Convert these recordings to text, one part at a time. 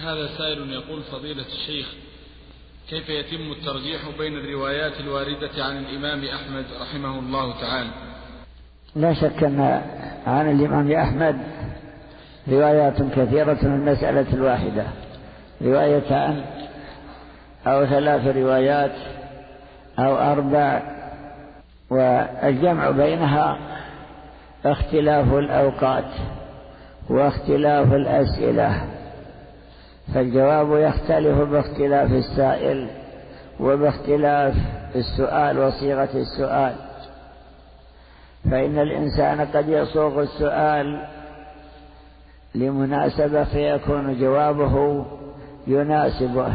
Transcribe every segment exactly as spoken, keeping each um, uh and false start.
هذا سائل يقول: فضيلة الشيخ، كيف يتم الترجيح بين الروايات الواردة عن الإمام أحمد رحمه الله تعالى؟ لا شك أن عن الإمام أحمد روايات كثيرة من المسألة الواحدة، روايتان أو ثلاث روايات أو أربع، والجمع بينها اختلاف الأوقات واختلاف الأسئلة، فالجواب يختلف باختلاف السائل وباختلاف السؤال وصيغة السؤال، فإن الإنسان قد يصوغ السؤال لمناسبة فيكون جوابه يناسبه،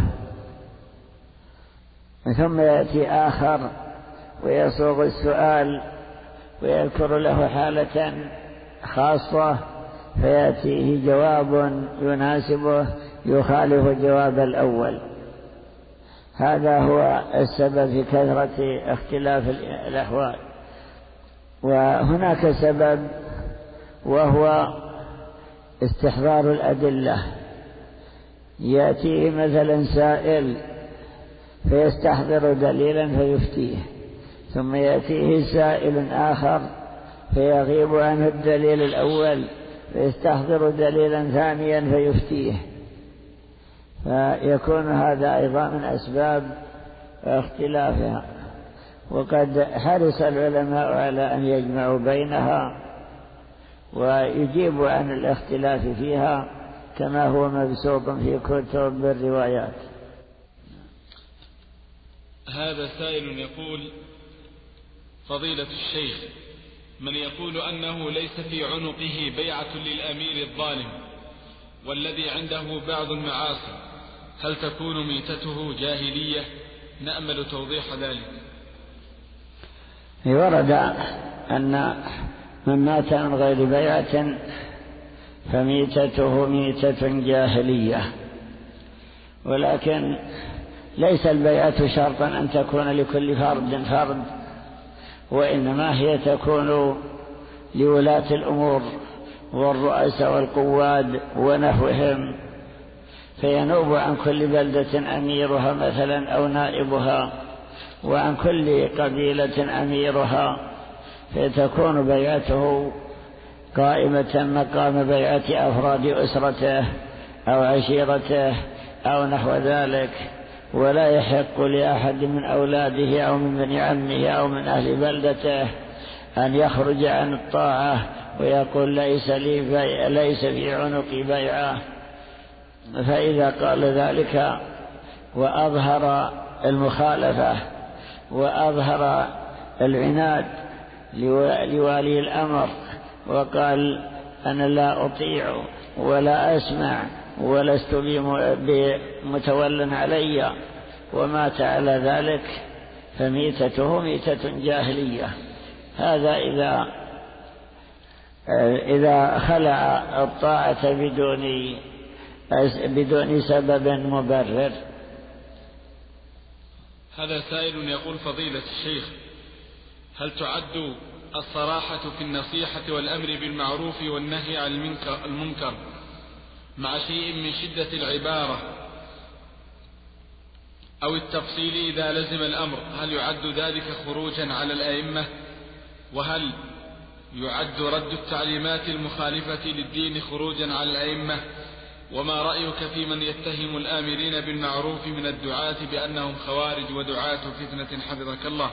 ثم يأتي آخر ويصوغ السؤال ويذكر له حالة خاصة فيأتيه جواب يناسبه يخالف جواب الأول. هذا هو السبب في كثرة اختلاف الأحوال. وهناك سبب وهو استحضار الأدلة، يأتيه مثلا سائل فيستحضر دليلا فيفتيه، ثم يأتيه سائل آخر فيغيب عنه الدليل الأول فيستحضر دليلا ثانيا فيفتيه، فيكون هذا أيضا من أسباب اختلافها. وقد حرص العلماء على أن يجمعوا بينها ويجيبوا عن الاختلاف فيها كما هو مبسوط في كتب الروايات. هذا سائل يقول: فضيلة الشيخ، من يقول أنه ليس في عنقه بيعة للأمير الظالم والذي عنده بعض المعاصي، هل تكون ميتته جاهلية؟ نأمل توضيح ذلك. ورد أن من مات من غير بيعة فميتته ميتة جاهلية، ولكن ليس البيعة شرطا أن تكون لكل فرد فرد، وإنما هي تكون لولاة الأمور والرؤساء والقواد ونحوهم، فينوب عن كل بلدة أميرها مثلا أو نائبها، وعن كل قبيلة أميرها، فتكون بيعته قائمة مقام بيعة أفراد أسرته أو عشيرته أو نحو ذلك، ولا يحق لأحد من أولاده أو من بني عمه أو من أهل بلدته أن يخرج عن الطاعة ويقول ليس لي بيع ليس في عنقي بيعة. فإذا قال ذلك وأظهر المخالفة وأظهر العناد لوالي الأمر وقال أنا لا أطيع ولا أسمع ولست بمتول علي ومات على ذلك، فميتته ميتة جاهلية. هذا إذا إذا خلع الطاعة بدون بدون سبب مبرر. هذا سائل يقول: فضيلة الشيخ، هل تعد الصراحة في النصيحة والأمر بالمعروف والنهي عن المنكر مع شيء من شدة العبارة أو التفصيل إذا لزم الأمر، هل يعد ذلك خروجا على الأئمة؟ وهل يعد رد التعليمات المخالفة للدين خروجا على الأئمة؟ وما رأيك في من يتهم الآمرين بالمعروف من الدعاة بأنهم خوارج ودعاة فتنة حفظك الله؟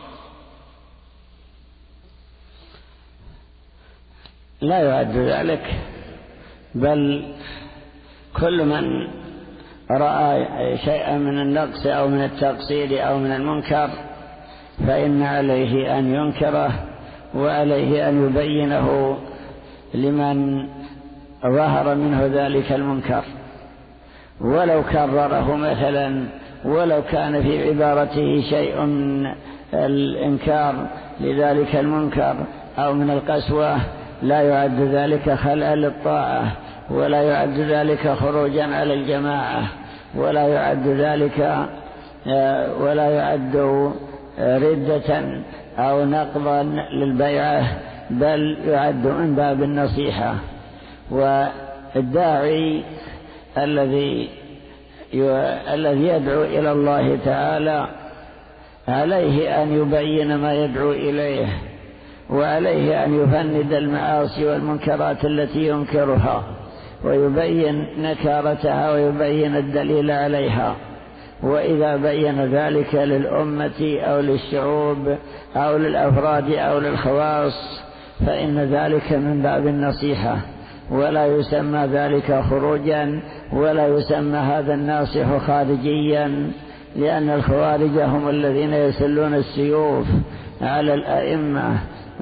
لا يعد ذلك، بل كل من رأى شيئا من النقص أو من التقصير أو من المنكر فإن عليه أن ينكره وعليه أن يبينه لمن ظهر منه ذلك المنكر، ولو كرره مثلا، ولو كان في عبارته شيء من الإنكار لذلك المنكر أو من القسوة، لا يعد ذلك خلأ للطاعة، ولا يعد ذلك خروجا على الجماعة، ولا يعد ذلك ولا يعد ردة أو نقضا للبيعة، بل يعد من باب النصيحة. والداعي الذي الذي يدعو إلى الله تعالى عليه أن يبين ما يدعو إليه، وعليه أن يفند المعاصي والمنكرات التي ينكرها ويبين نكارتها ويبين الدليل عليها. وإذا بين ذلك للأمة أو للشعوب أو للأفراد أو للخواص فإن ذلك من باب النصيحة، ولا يسمى ذلك خروجا، ولا يسمى هذا الناصح خارجيا، لأن الخوارج هم الذين يسلون السيوف على الأئمة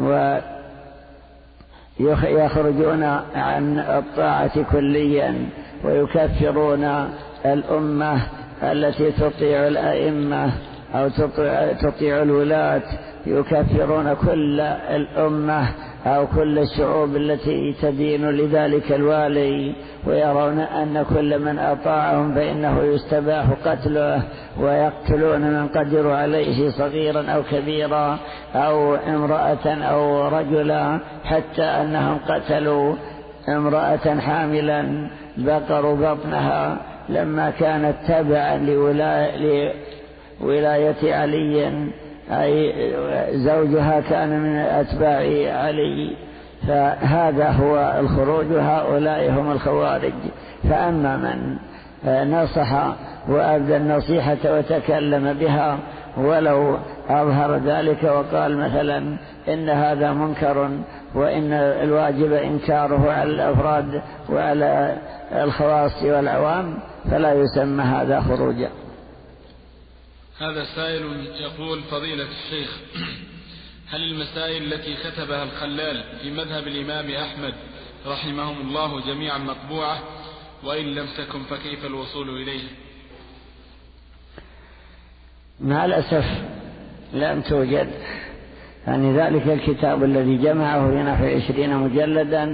ويخرجون عن الطاعة كليا ويكفرون الأمة التي تطيع الأئمة أو تطيع, تطيع الولاة، يكفرون كل الأمة أو كل الشعوب التي تدين لذلك الوالي، ويرون أن كل من أطاعهم فإنه يستباح قتله، ويقتلون من قدروا عليه صغيرا أو كبيرا أو امرأة أو رجلا، حتى أنهم قتلوا امرأة حاملا بقروا بطنها لما كانت تابعا لولاية علي، أي زوجها كان من أتباع علي. فهذا هو الخروج، هؤلاء هم الخوارج. فأما من نصح وأبدى النصيحة وتكلم بها ولو أظهر ذلك وقال مثلا إن هذا منكر وإن الواجب إنكاره على الأفراد وعلى الخواص والعوام، فلا يسمى هذا خروجا. هذا سائل يقول: فضيلة الشيخ، هل المسائل التي كتبها الخلال في مذهب الإمام أحمد رحمهم الله جميعا مطبوعة؟ وإن لم تكن فكيف الوصول إليه؟ مع الأسف لم توجد، يعني ذلك الكتاب الذي جمعه في نحو عشرين مجلدا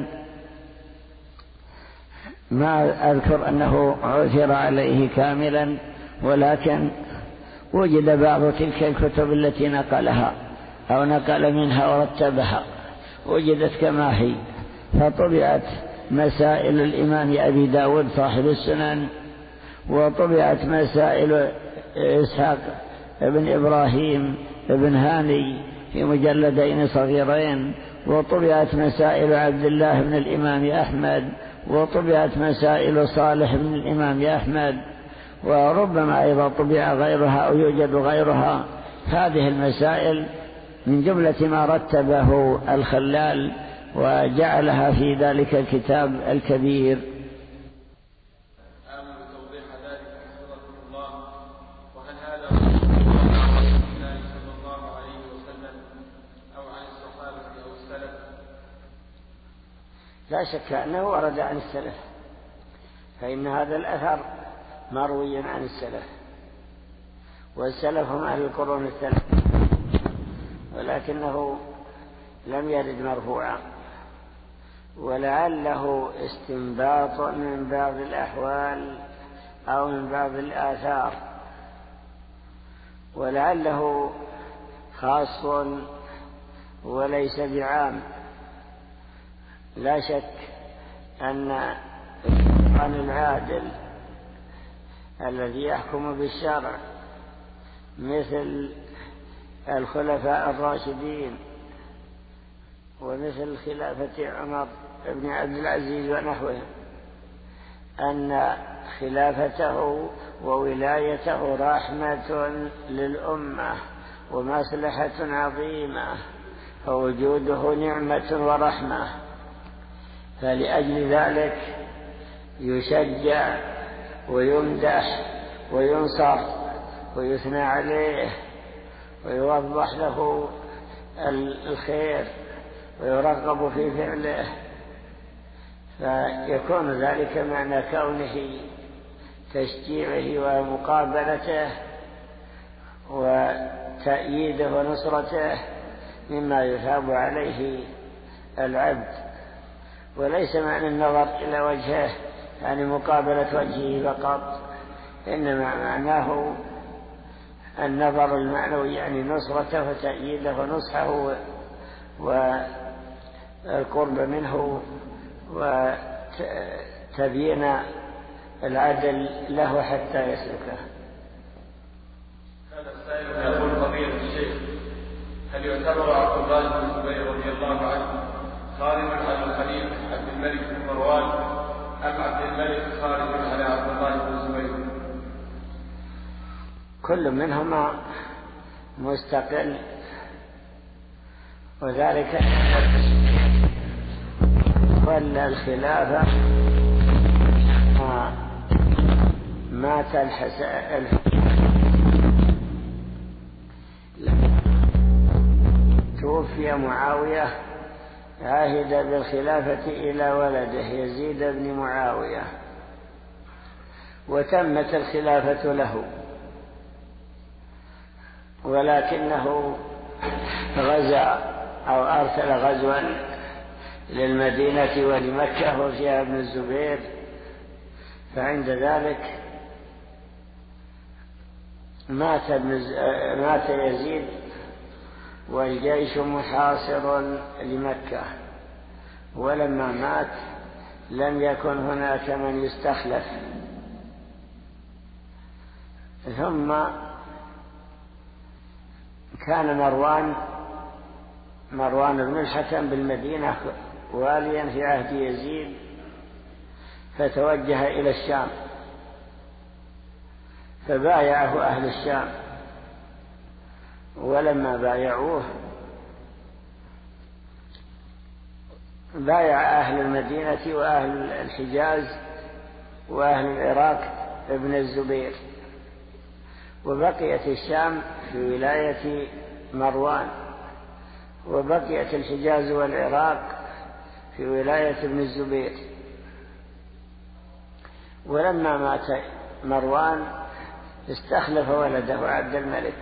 ما أذكر أنه عثر عليه كاملا، ولكن وجد بعض تلك الكتب التي نقلها أو نقل منها ورتبها وجدت كما هي، فطبعت مسائل الإمام أبي داود صاحب السنن، وطبعت مسائل إسحاق ابن إبراهيم ابن هاني في مجلدين صغيرين، وطبعت مسائل عبد الله بن الإمام أحمد، وطبعت مسائل صالح بن الإمام أحمد، وربما أيضا طبع غيرها أو يوجد غيرها. هذه المسائل من جملة ما رتبه الخلال وجعلها في ذلك الكتاب الكبير. آمن بتوضيح ذلك حفظكم الله. وهل هذا رسول الله صلى الله عليه وسلم أو عن الصحابة أو السلف؟ لا شك أنه ورد عن السلف، فإن هذا الأثر مروي عن السلف، والسلف هم أهل القرون الثلاث، ولكنه لم يرد مرفوعا، ولعله استنباط من بعض الأحوال أو من بعض الآثار، ولعله خاص وليس بعام. لا شك أن عن العادل الذي يحكم بالشرع مثل الخلفاء الراشدين ومثل خلافة عمر بن عبد العزيز ونحوه، أن خلافته وولايته رحمة للأمة ومصلحة عظيمة، فوجوده نعمة ورحمة، فلأجل ذلك يشجع ويمدح وينصر ويثنى عليه ويوضح له الخير ويرغب في فعله، فيكون ذلك معنى كونه تشجيعه ومقابلته وتأييده ونصرته مما يثاب عليه العبد، وليس معنى النظر إلى وجهه يعني مقابلة وجهه فقط، إنما معناه النظر المعنوي يعني نصرته وتأييده ونصحه والقرب منه وتبيين العدل له حتى يسلكه. هذا السائل يقول فضيلة الشيخ هل يعتبر عبد الله بن الزبير رضي الله عنه خارجا على الخليفة عبد الملك بن مروان أم عبد الملك خارج على عبد الله بن الزبير؟ كل منهما مستقل، وذلك ولى الخلافة مات الحسن توفي معاوية عهد بالخلافة إلى ولده يزيد بن معاوية وتمت الخلافة له، ولكنه غزا أو أرسل غزوا للمدينة ولمكة وفيها ابن الزبير، فعند ذلك مات, مات يزيد والجيش محاصر لمكة، ولما مات لم يكن هناك من يستخلف. ثم كان مروان مروان بن الحكم بالمدينة واليا في عهد يزيد، فتوجه إلى الشام فبايعه أهل الشام، ولما بايعوه بايع أهل المدينة وأهل الحجاز وأهل العراق ابن الزبير، وبقيت الشام في ولاية مروان، وبقيت الحجاز والعراق في ولاية ابن الزبير. ولما مات مروان استخلف ولده عبد الملك،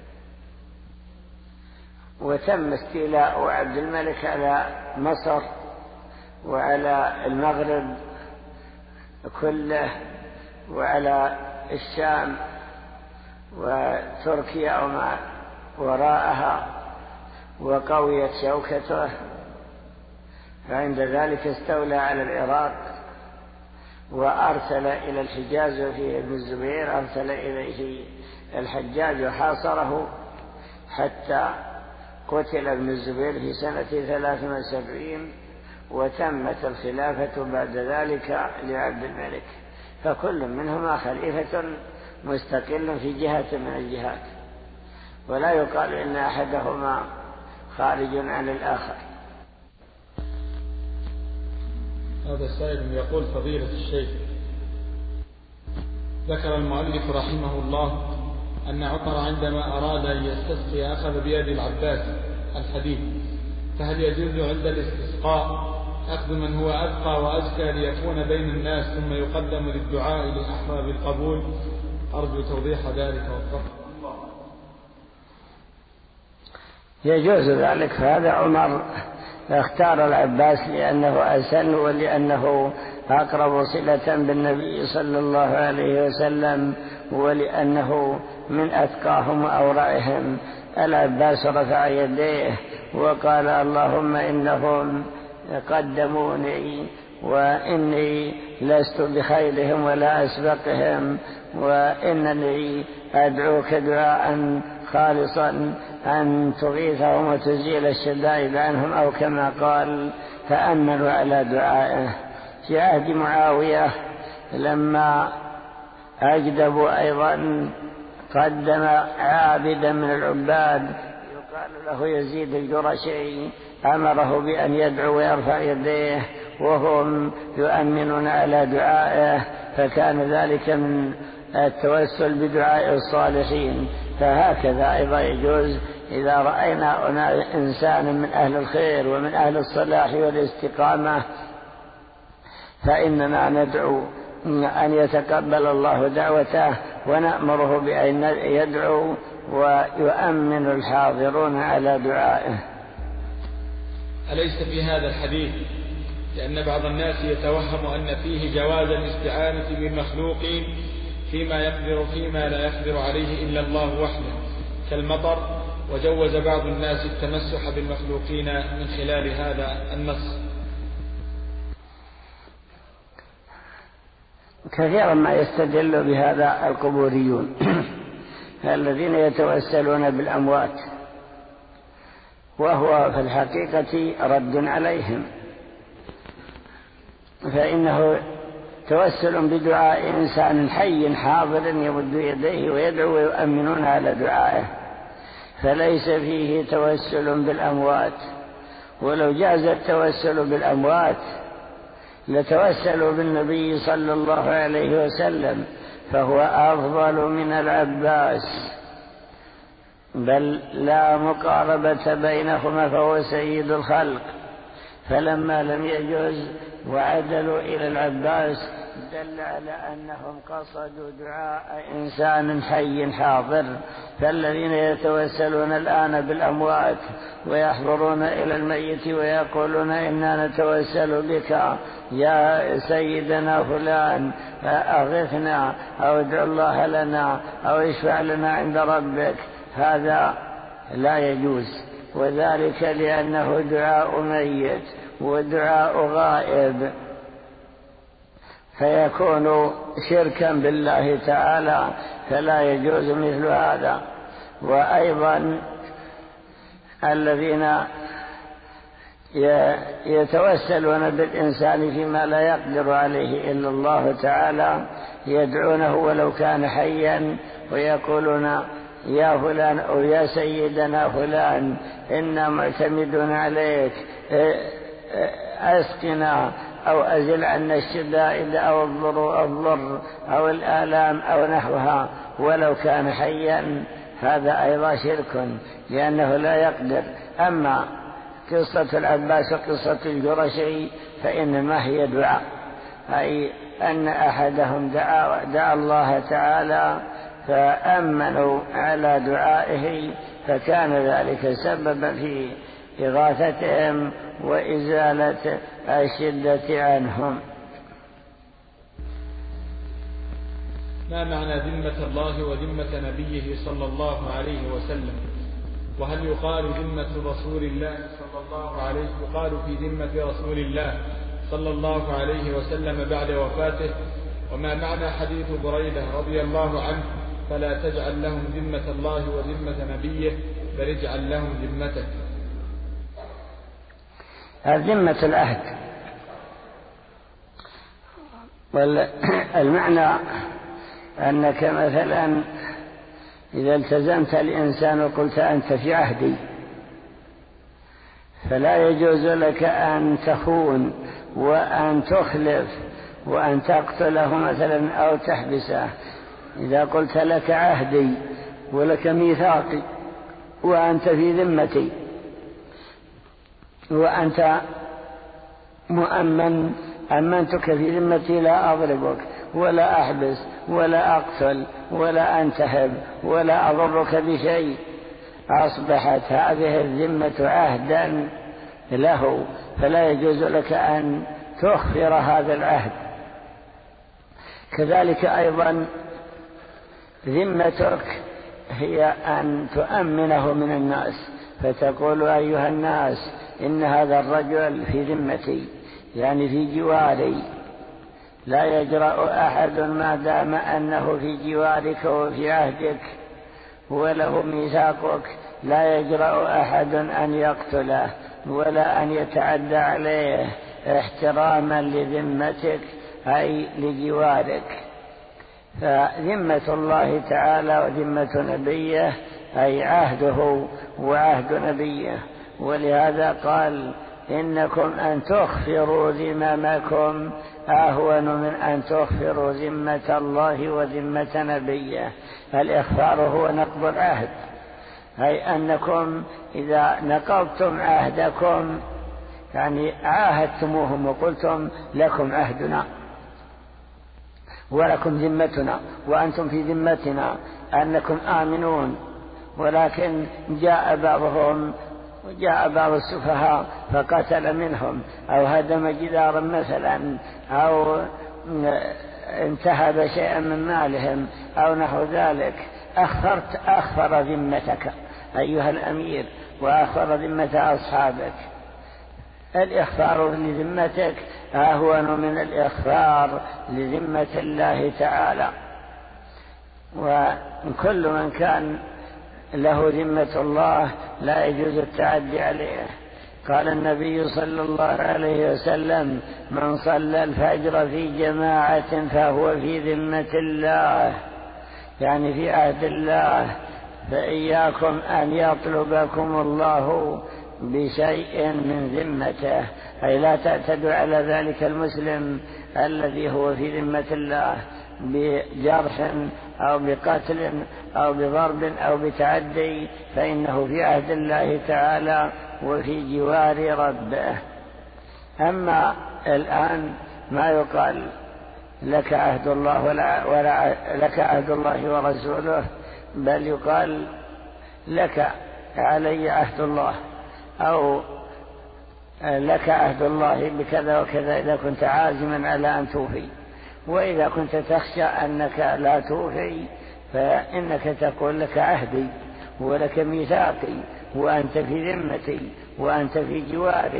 وتم استيلاء عبد الملك على مصر وعلى المغرب كله وعلى الشام وتركيا وما وراءها، وقويت شوكته، فعند ذلك استولى على العراق وأرسل إلى الحجاز وفيه ابن الزبير، أرسل إليه الحجاج وحاصره حتى قتل ابن الزبير في سنة ثلاث وسبعين، وتمت الخلافة بعد ذلك لعبد الملك، فكل منهما خليفة مستقل في جهة من الجهات، ولا يقال إن أحدهما خارج عن الآخر. هذا السائل يقول فضيلة الشيخ ذكر المؤلف رحمه الله أن عمر عندما أراد أن يستسقي أخذ بيد العباس الحديث، فهل يجوز عند الاستسقاء أخذ من هو أتقى وأزكى ليكون بين الناس ثم يقدم للدعاء للأحرى بالقبول؟ أرجو توضيح ذلك والتفضل. يجوز ذلك، فهذا عمر اختار العباس لأنه أسن ولأنه أقرب صلة بالنبي صلى الله عليه وسلم ولأنه من أتقاهم وأورعهم. العباس رفع يديه وقال اللهم إنهم قدموني وإني لست بخيرهم ولا أسبقهم، وإنني أدعوك دعاء خالصا أن تغيثهم وتزيل الشدائد عنهم، أو كما قال فأمنوا على دعائه. في عهد معاوية لما أجدبوا أيضا قدم عابدا من العباد يقال له يزيد الجرشي، أمره بأن يدعو ويرفع يديه وهم يؤمنون على دعائه، فكان ذلك من التوسل بدعاء الصالحين. فهكذا أيضا يجوز إذا رأينا إنسانا من أهل الخير ومن أهل الصلاح والاستقامة فإننا ندعو أن يتقبل الله دعوته ونأمره بأن يدعو ويؤمن الحاضرون على دعائه. أليس في هذا الحديث لأن بعض الناس يتوهم أن فيه جواز الاستعانة بالمخلوقين فيما يقدر فيما لا يقدر عليه إلا الله وحده كالمطر، وجوز بعض الناس التمسح بالمخلوقين من خلال هذا النص؟ كثيرا ما يستدل بهذا القبوريون الذين يتوسلون بالأموات، وهو في الحقيقة رد عليهم، فإنه توسل بدعاء إنسان حي حاضر يمد يديه ويدعو ويؤمنون على دعائه، فليس فيه توسل بالأموات. ولو جاز التوسل بالأموات لتوسلوا بالنبي صلى الله عليه وسلم، فهو أفضل من العباس، بل لا مقاربة بينهما، فهو سيد الخلق. فلما لم يجوز وعدلوا إلى العباس دل على أنهم قصدوا دعاء إنسان حي حاضر. فالذين يتوسلون الآن بالأموات ويحضرون إلى الميت ويقولون إننا نتوسل بك يا سيدنا فلان أغثنا أو ادع الله لنا أو اشفع لنا عند ربك، هذا لا يجوز، وذلك لأنه دعاء ميت ودعاء غائب، فيكون شركا بالله تعالى، فلا يجوز مثل هذا. وأيضا الذين يتوسلون بالإنسان فيما لا يقدر عليه إلا الله تعالى يدعونه ولو كان حيا ويقولون يا فلان أو يا سيدنا فلان إنا معتمدون عليك أسقنا أو أزل عنا الشدائد أو الضر, الضر أو الآلام أو نحوها ولو كان حيا، هذا أيضا شرك لأنه لا يقدر. أما قصة العباس وقصة الجرشي فإنما هي دعاء، أي أن أحدهم دعا, دعا الله تعالى فأمنوا على دعائه، فكان ذلك سببا في إغاثتهم وإزالة الشدة عنهم. ما معنى ذمة الله وذمة نبيه صلى الله عليه وسلم؟ وهل يقال ذمة رسول الله صلى الله عليه يقال في ذمة رسول الله صلى الله عليه وسلم بعد وفاته؟ وما معنى حديث بريدة رضي الله عنه فلا تجعل لهم ذمة الله وذمة نبيه بل اجعل لهم ذمتك؟ ذمة العهد، والمعنى أنك مثلا إذا التزمت الإنسان وقلت أنت في عهدي، فلا يجوز لك أن تخون وأن تخلف وأن تقتله مثلا أو تحبسه. إذا قلت لك عهدي ولك ميثاقي وأنت في ذمتي وأنت مؤمن، أمنتك في ذمتي، لا أضربك ولا أحبس ولا أقتل ولا أنتهب ولا أضرك بشيء، أصبحت هذه الذمة عهدا له، فلا يجوز لك أن تخفر هذا العهد. كذلك أيضا ذمتك هي أن تؤمنه من الناس، فتقول أيها الناس إن هذا الرجل في ذمتي، يعني في جواري، لا يجرأ أحد ما دام أنه في جوارك وفي عهدك وله ميثاقك، لا يجرأ أحد أن يقتله ولا أن يتعدى عليه احتراما لذمتك أي لجوارك. فذمة الله تعالى وذمة نبيه أي عهده وعهد نبيه، ولهذا قال إنكم أن تخفروا ذممكم أهون من أن تخفروا ذمة الله وذمة نبيه. الإخفار هو نقض العهد، أي أنكم إذا نقضتم عهدكم يعني عاهدتموهم وقلتم لكم عهدنا ولكم ذمتنا وأنتم في ذمتنا أنكم آمنون، ولكن جاء بعضهم جاء بعض السفهاء فقتل منهم أو هدم جدارا مثلا أو انتهب شيئا من مالهم أو نحو ذلك، أخفرت أخفر ذمتك أيها الأمير وأخفر ذمة أصحابك، الإخفار لذمتك أهون من الإخفار لذمة الله تعالى. وكل من كان له ذمة الله لا يجوز التعدي عليه. قال النبي صلى الله عليه وسلم: من صلى الفجر في جماعة فهو في ذمة الله، يعني في عهد الله، فإياكم أن يطلبكم الله بشيء من ذمته، أي لا تعتدوا على ذلك المسلم الذي هو في ذمة الله بجرح أو بقتل أو بضرب أو بتعدي، فإنه في عهد الله تعالى وفي جوار ربه. أما الآن ما يقال لك عهد الله ولا, ولا لك عهد الله ورسوله، بل يقال لك علي عهد الله، أو لك عهد الله بكذا وكذا إذا كنت عازما على أن توفي. وإذا كنت تخشى أنك لا توفي فإنك تقول لك عهدي ولك ميثاقي وأنت في ذمتي وأنت في جواري،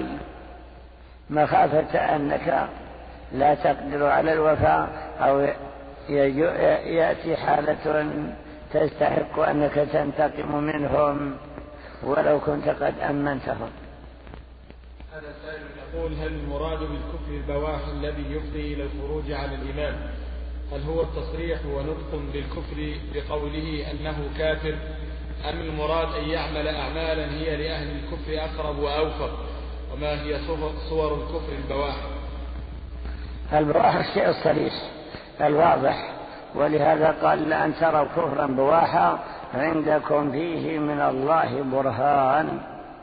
مخافة أنك لا تقدر على الوفاء أو يأتي حالة تستحق أنك تنتقم منهم ولو كنت قد أمنتهم. هذا السائل يقول: هل المراد بالكفر البواح الذي يفضي إلى الخروج على الإمام هل هو التصريح ونطق بالكفر بقوله أنه كافر، أم المراد أن يعمل أعمالا هي لأهل الكفر أقرب وأوفر؟ وما هي صور الكفر البواح؟ البواح الشيء الصريح الواضح، ولهذا قال: لأن تروا كفرا بواحا عندكم فيه من الله برهان.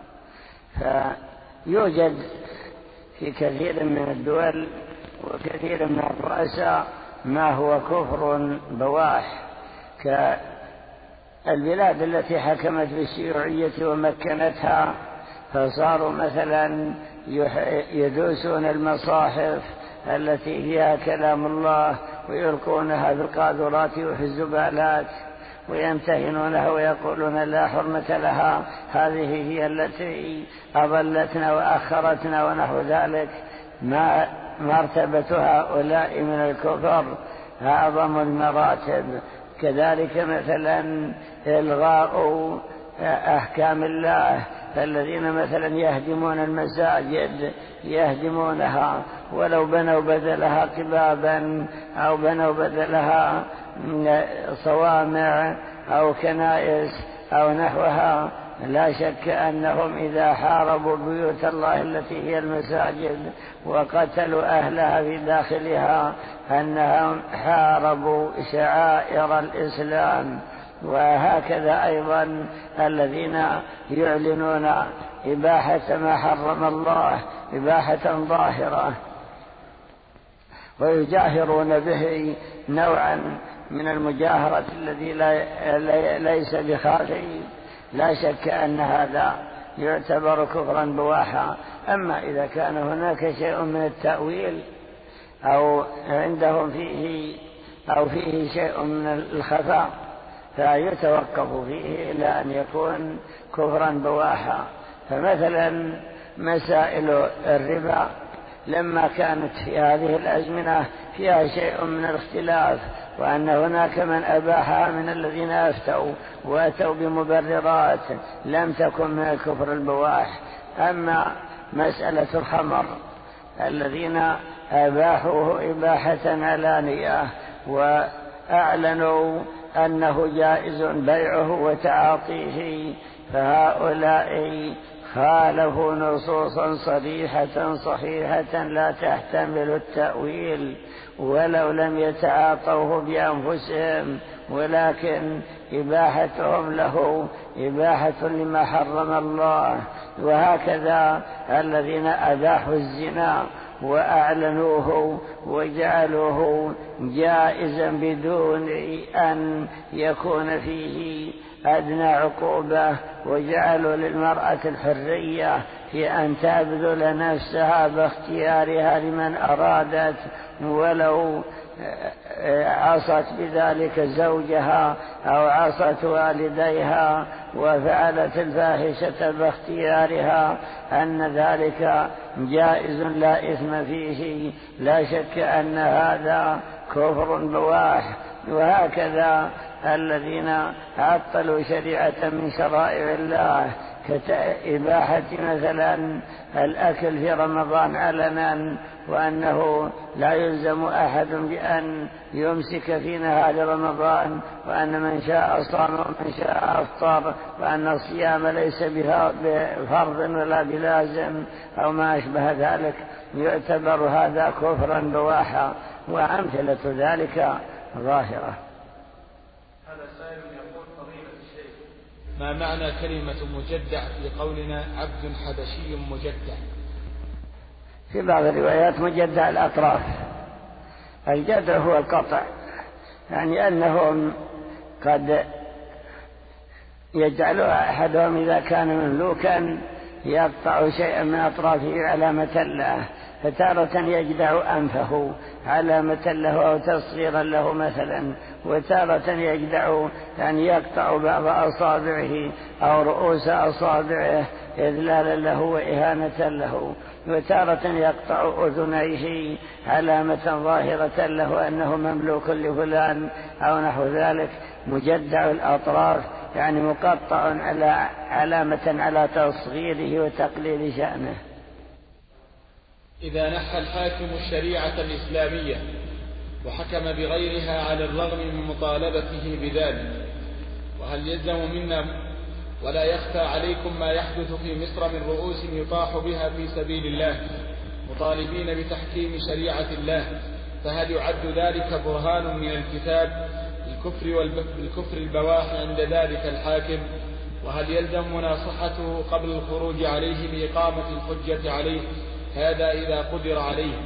فيوجد في كثير من الدول وكثير من الرؤساء ما هو كفر بواح، كالبلاد التي حكمت بالشيوعية ومكنتها، فصاروا مثلا يدوسون المصاحف التي فيها كلام الله ويلقونها في القاذورات وفي الزبالات ويمتهنونها ويقولون لا حرمة لها، هذه هي التي أضلتنا وأخرتنا ونحو ذلك. ما مرتبة هؤلاء من الكفر أعظم المراتب. كذلك مثلا إلغاء أحكام الله، فالذين مثلا يهدمون المساجد يهدمونها ولو بنوا بدلها قبابا أو بنوا بدلها صوامع أو كنائس أو نحوها، لا شك أنهم إذا حاربوا بيوت الله التي هي المساجد وقتلوا أهلها في داخلها أنهم حاربوا شعائر الإسلام. وهكذا أيضا الذين يعلنون إباحة ما حرم الله إباحة ظاهرة ويجاهرون به نوعا من المجاهرة الذي ليس بخافي، لا شك أن هذا يعتبر كفرا بواحا. أما إذا كان هناك شيء من التأويل أو عندهم فيه أو فيه شيء من الخفاء فيتوقف فيه إلى أن يكون كفرا بواحا. فمثلا مسائل الربا لما كانت في هذه الأزمنة فيها شيء من الاختلاف، وأن هناك من أباحها من الذين أفتوا وأتوا بمبررات لم تكن من الكفر البواح. أما مسألة الخمر الذين أباحوه إباحة علانية وأعلنوا أنه جائز بيعه وتعاطيه، فهؤلاء خالفوا نصوصا صريحة صحيحة لا تحتمل التأويل ولو لم يتعاطوه بأنفسهم، ولكن إباحتهم له إباحة لما حرم الله. وهكذا الذين أباحوا الزنا وأعلنوه وجعلوه جائزا بدون أن يكون فيه أدنى عقوبة، وجعلوا للمرأة الحرية في أن تبذل نفسها باختيارها لمن أرادت، ولو عصت بذلك زوجها أو عصت والديها وفعلت الفاحشة باختيارها، أن ذلك جائز لا إثم فيه. لا شك أن هذا كفر بواح. وهكذا الذين عطلوا شريعة من شرائع الله كإباحة مثلا الأكل في رمضان علنا، وأنه لا يلزم أحد بأن يمسك في نهار رمضان، وأن من شاء صام ومن شاء أفطر، وأن الصيام ليس بفرض ولا بلازم أو ما أشبه ذلك، يعتبر هذا كفرا بواحا، وأمثلة ذلك ظاهرة. هذا سائل يقول: فضيلة الشيخ، ما معنى كلمة مجدع في قولنا عبد حبشي مجدع؟ في بعض الروايات مجدع الأطراف. الجدع هو القطع، يعني أنهم قد يجعل أحدهم إذا كان مملوكا يقطع شيئا من أطرافه علامة له، فتارة يجدع أنفه علامة له أو تصغيرا له مثلا، وتارة يجدع يعني يقطع بعض أصابعه أو رؤوس أصابعه إذلالا له وإهانة له، وتارة يقطع أذنيه علامة ظاهرة له أنه مملوك لفلان أو نحو ذلك. مجدع الأطراف يعني مقطع على علامة على تصغيره وتقليل شأنه. إذا نحى الحاكم الشريعة الإسلامية وحكم بغيرها على الرغم من مطالبته بذلك، وهل يلزم منا ولا يخفى عليكم ما يحدث في مصر من رؤوس يطاح بها في سبيل الله مطالبين بتحكيم شريعة الله، فهل يعد ذلك برهان من الكتاب بالكفر, بالكفر البواح عند ذلك الحاكم؟ وهل يلزم مناصحته قبل الخروج عليه بإقامة الحجة عليه، هذا إذا قدر عليه؟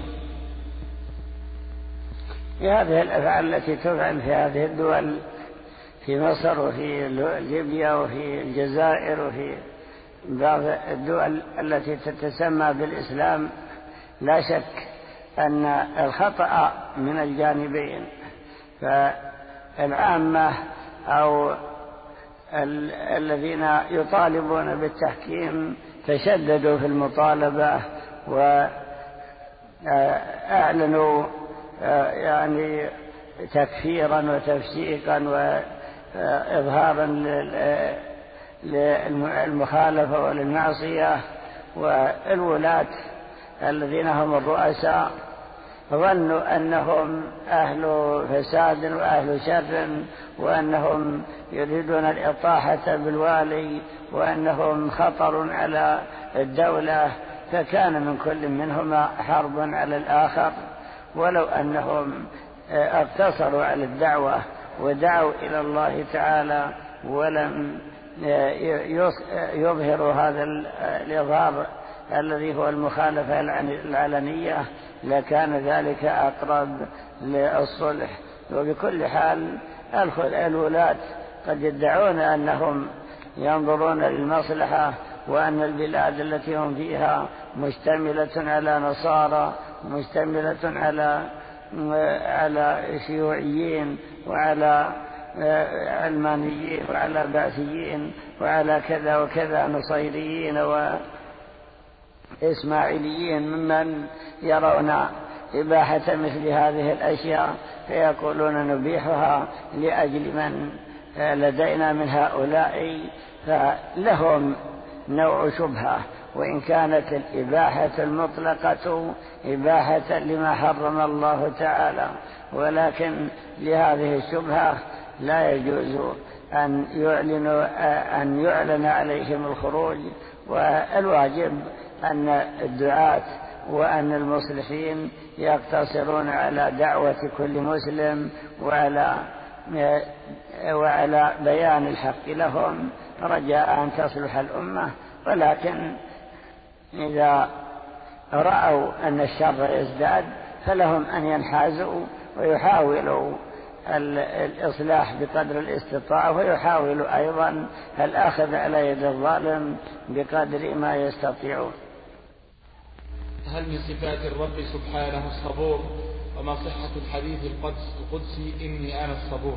في هذه الأفعال التي تفعل في هذه الدول، في مصر وفي ليبيا وفي الجزائر وفي بعض الدول التي تتسمى بالإسلام، لا شك أن الخطأ من الجانبين، فالعامة أو ال الذين يطالبون بالتحكيم تشددوا في المطالبة وأعلنوا يعني تكفيرا وتفسيقا وإظهارا للمخالفة وللمعصية. والولاة الذين هم الرؤساء ظنوا أنهم أهل فساد وأهل شر، وأنهم يريدون الإطاحة بالوالي، وأنهم خطر على الدولة، فكان من كل منهما حرب على الآخر. ولو أنهم اقتصروا على الدعوة ودعوا إلى الله تعالى ولم يظهروا هذا الإظهار الذي هو المخالفة العلنية، لكان ذلك أقرب للصلح. وبكل حال الولاة قد يدعون أنهم ينظرون للمصلحة، وأن البلاد التي هم فيها مشتملة على نصارى، مشتملة على على شيوعيين وعلى علمانيين وعلى بعثيين وعلى كذا وكذا نصيريين وإسماعيليين، ممن يرون إباحة مثل هذه الأشياء فيقولون نبيحها لأجل من لدينا من هؤلاء، فلهم نوع شبهة، وإن كانت الإباحة المطلقة إباحة لما حرم الله تعالى، ولكن لهذه الشبهة لا يجوز أن يعلن, أن يعلن عليهم الخروج. والواجب أن الدعاة وأن المصلحين يقتصرون على دعوة كل مسلم وعلى, وعلى بيان الحق لهم رجاء أن تصلح الأمة. ولكن إذا رأوا أن الشر يزداد فلهم أن ينحازوا ويحاولوا الإصلاح بقدر الاستطاعة، ويحاولوا أيضا الأخذ على يد الظالم بقدر ما يستطيعون. هل من صفات الرب سبحانه الصبور؟ وما صحة الحديث القدسي إني أنا الصبور؟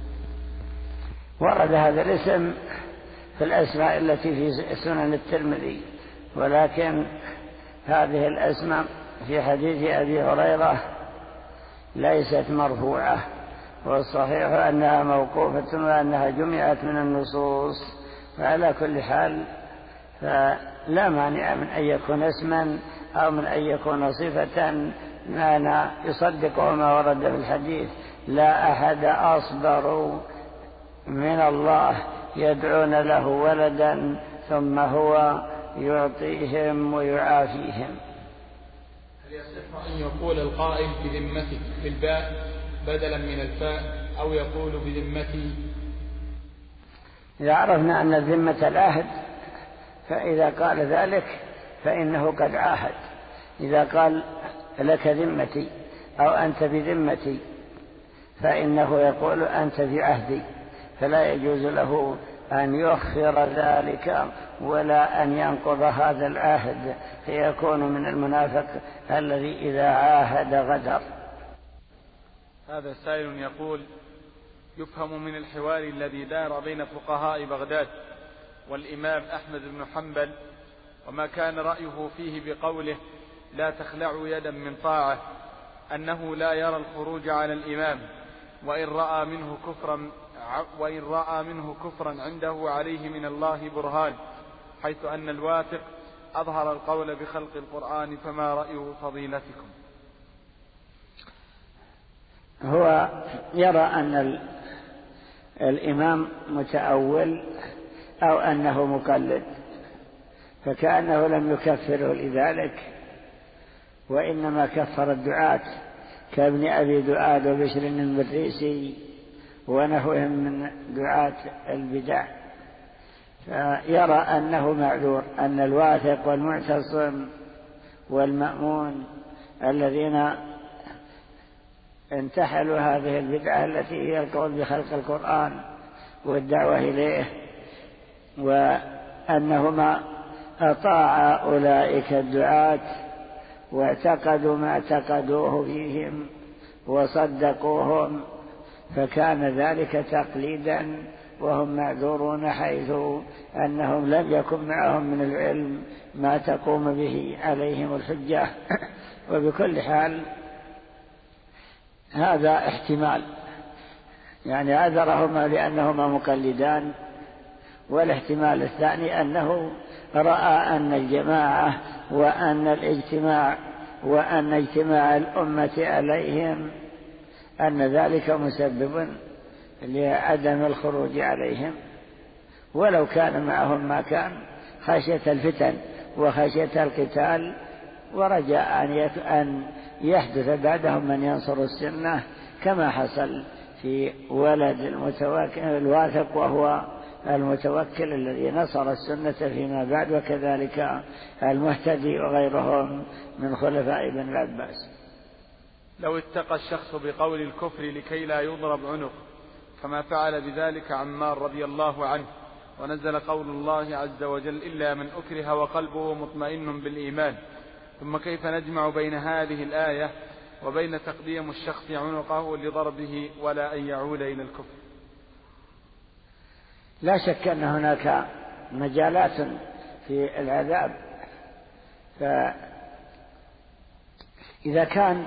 ورد هذا الاسم في الأسماء التي في سنن الترمذي، ولكن هذه الأسماء في حديث أبي هريرة ليست مرفوعة، والصحيح أنها موقوفة وأنها جمعت من النصوص. فعلى كل حال فلا مانع من أن يكون اسما أو من أن يكون صفة معنى يصدق ما ورد في الحديث: لا أحد أصبر من الله يدعون له ولدا ثم هو يعطيهم ويعافيهم. هل يصح أن يقول القائل بذمتك بالباء بدلا من الفاء، أو يقول بذمتي؟ إذا عرفنا أن الذمة العهد فإذا قال ذلك فإنه قد عاهد. إذا قال لك ذمتي أو أنت بذمتي فإنه يقول أنت في عهدي، فلا يجوز له أن يؤخر ذلك ولا أن ينقض هذا العهد، فيكون من المنافق الذي إذا عاهد غدر. هذا سائل يقول: يفهم من الحوار الذي دار بين فقهاء بغداد والإمام أحمد بن حنبل وما كان رأيه فيه بقوله لا تخلعوا يدا من طاعة أنه لا يرى الخروج على الإمام، وإن رأى منه كفرا وإن رأى منه كفرا عنده عليه من الله برهان، حيث أن الواثق أظهر القول بخلق القرآن، فما رأيه فضيلتكم؟ هو يرى أن الإمام متأول أو أنه مقلد، فكأنه لم يكفره لذلك، وإنما كفر الدعاة كابن أبي دؤاد وبشر المريسي ونحوهم من دعاة البدع. فيرى أنه معذور، أن الواثق والمعتصم والمأمون الذين انتحلوا هذه البدعة التي هي القول بخلق القرآن والدعوة إليه، وأنهما أطاعا أولئك الدعاة واعتقدوا ما اعتقدوه فيهم وصدقوهم، فكان ذلك تقليدا وهم معذورون، حيث أنهم لم يكن معهم من العلم ما تقوم به عليهم الحجة. وبكل حال هذا احتمال، يعني عذرهما لأنهما مقلدان، والاحتمال الثاني أنه رأى أن الجماعة وأن الاجتماع وأن اجتماع الأمة عليهم أن ذلك مسبب لعدم الخروج عليهم، ولو كان معهم ما كان خشية الفتن وخشية القتال، ورجاء أن يحدث بعدهم من ينصر السنة كما حصل في ولد الواثق وهو المتوكل الذي نصر السنة فيما بعد، وكذلك المهتدي وغيرهم من خلفاء ابن العباس. لو اتقى الشخص بقول الكفر لكي لا يضرب عنق كما فعل بذلك عمار رضي الله عنه، ونزل قول الله عز وجل إلا من أكره وقلبه مطمئن بالإيمان، ثم كيف نجمع بين هذه الآية وبين تقديم الشخص عنقه لضربه ولا أن يعود إلى الكفر؟ لا شك أن هناك مجالات في العذاب، فإذا كان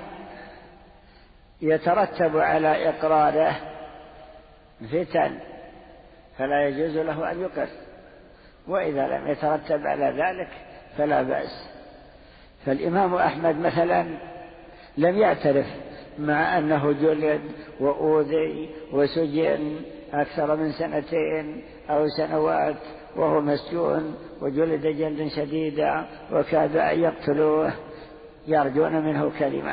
يترتب على إقراره فتن فلا يجوز له أن يقر، وإذا لم يترتب على ذلك فلا بأس. فالإمام أحمد مثلا لم يعترف مع أنه جلد وأوذي وسجن أكثر من سنتين أو سنوات وهو مسجون وجلد جلدا شديدا وكاد أن يقتلوه يرجون منه كلمة،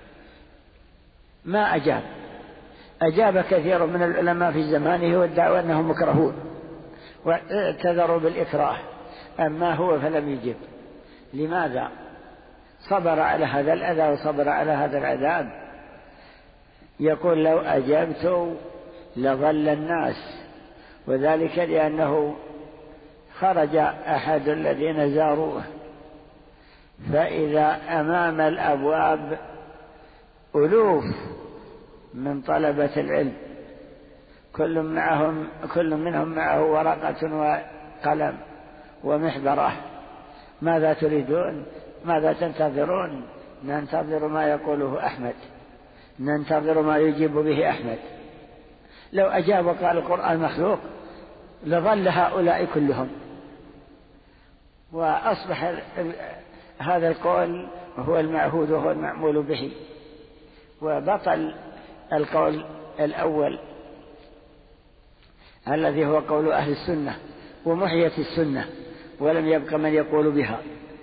ما أجاب. أجاب كثير من العلماء في زمانه والدعوة أنهم مكرهون واعتذروا بالإكراه، أما هو فلم يجب. لماذا؟ صبر على هذا الأذى وصبر على هذا العذاب، يقول لو أجبت لظل الناس، وذلك لأنه خرج أحد الذين زاروه فإذا أمام الأبواب ألوف من طلبة العلم، كل معهم كل منهم معه ورقة وقلم ومحبرة. ماذا تريدون؟ ماذا تنتظرون؟ ننتظر ما يقوله أحمد، ننتظر ما يجيب به أحمد. لو أجاب وقال القرآن مخلوق لظل هؤلاء كلهم، وأصبح هذا القول هو المعهود وهو المعمول به، وبطل القول الأول الذي هو قول أهل السنة، ومحيت السنة ولم يبق من يقول بها.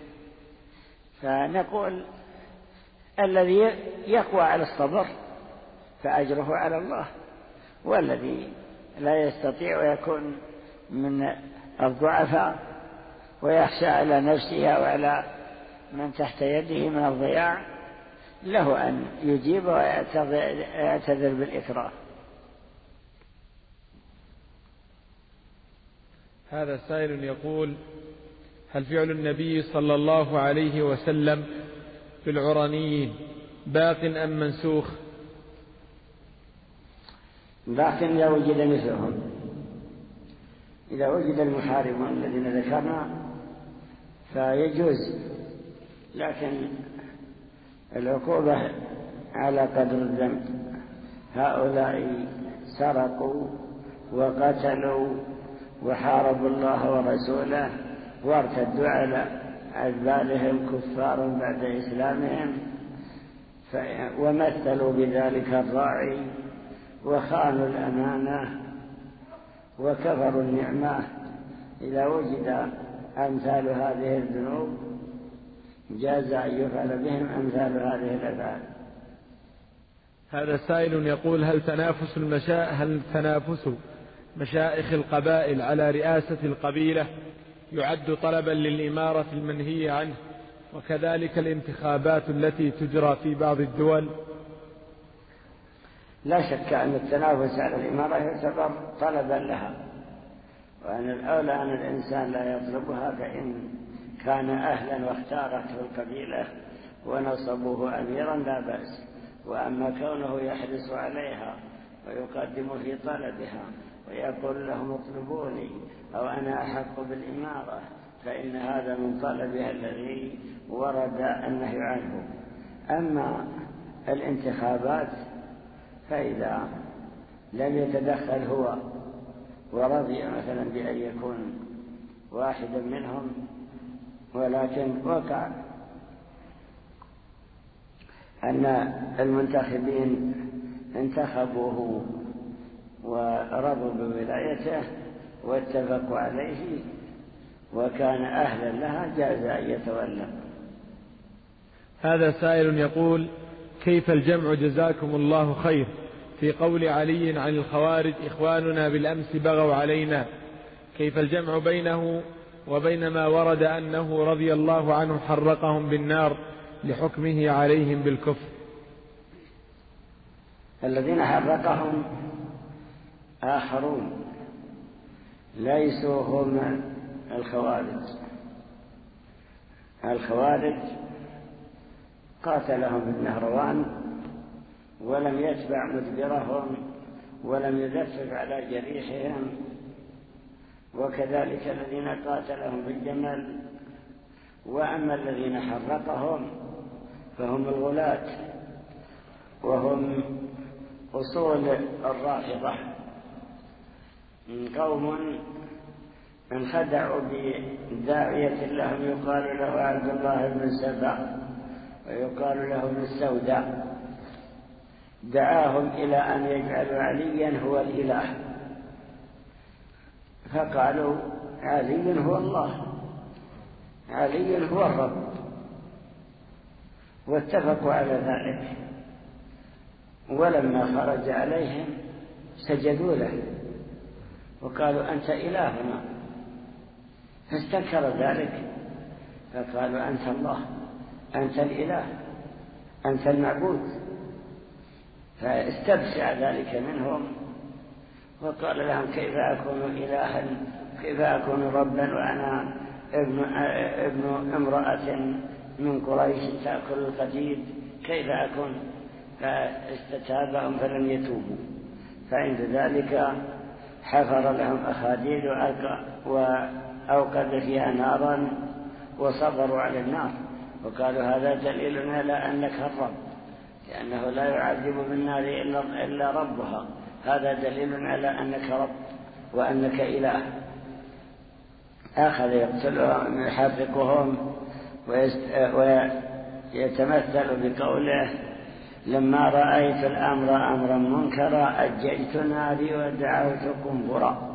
فنقول الذي يقوى على الصبر فأجره على الله، والذي لا يستطيع ويكون من الضعفاء ويخشى على نفسه وعلى من تحت يده من الضياع له أن يجيب ويعتذر بالإكراه. هذا سائل يقول: هل فعل النبي صلى الله عليه وسلم في العرنيين باق أم منسوخ؟ باق إذا وجد مثلهم، إذا وجد المحاربون الذين ذكرنا فيجوز، لكن العقوبة على قدر الذنب. هؤلاء سرقوا وقتلوا وحاربوا الله ورسوله وارتدوا على أدبارهم كفار بعد إسلامهم، ومثلوا بذلك الراعي وخانوا الأمانة وكفروا النعمة. إذا وجد أمثال هذه الذنوب جاز أن يفعل بهم أمثال هذه الأفعال. هذا سائل يقول: هل تنافس المشا... هل تنافس مشائخ القبائل على رئاسة القبيلة يعد طلبا للإمارة المنهي عنه، وكذلك الانتخابات التي تجرى في بعض الدول؟ لا شك أن التنافس على الإمارة يعتبر طلبا لها، وأن الأولى أن الإنسان لا يطلبها، فإن كان أهلا واختارته القبيلة ونصبوه أميرا لا بأس. وأما كونه يحرص عليها ويقدم في طلبها ويقول لهم اطلبوني أو أنا أحق بالإمارة، فإن هذا من طلبها الذي ورد النهي عنه. أما الانتخابات فإذا لم يتدخل هو ورضي مثلا بأن يكون واحدا منهم، ولكن وقع أن المنتخبين انتخبوه ورضوا بولايته واتفقوا عليه وكان أهلا لها، جاز أن يتولى. هذا سائل يقول: كيف الجمع جزاكم الله خير في قول علي عن الخوارج إخواننا بالأمس بغوا علينا؟ كيف الجمع بينه وبين ما ورد أنه رضي الله عنه حرقهم بالنار لحكمه عليهم بالكفر؟ الذين حرقهم آخرون ليسوا هم الخوارج. الخوارج قاتلهم النهروان ولم يتبع مدبرهم ولم يدفق على جريحهم، وكذلك الذين قاتلهم بالجمل. وأما الذين حرقهم فهم الغلاة، وهم أصول الرافضة، قوم انخدعوا بداعية لهم يقال له عبد الله بن سبا ويقال له ابن السوداء، دعاهم إلى أن يجعلوا عليا هو الإله، فقالوا علي هو الله، علي هو الرب، واتفقوا على ذلك. ولما خرج عليهم سجدوا له وقالوا أنت إلهنا، فاستنكر ذلك فقالوا أنت الله. أنت الإله، أنت المعبود. فاستبشع ذلك منهم وقال لهم كيف أكون إلها، كيف أكون ربا وأنا ابن, ابن امرأة من قريش تأكل القديد، كيف أكون؟ فاستتابهم فلم يتوبوا. فعند ذلك حفر لهم أخاديد وأوقد فيها نارا وصبروا على النار، وقالوا هذا دليل على أنك الرب، لأنه لا يعذب بالنار إلا ربها، هذا دليل على أنك رب وأنك إله. أخذ يقتلهم يحرقهم ويتمثل بقوله لما رأيت الأمر أمرا منكرا أججت ناري ودعوتكم برا.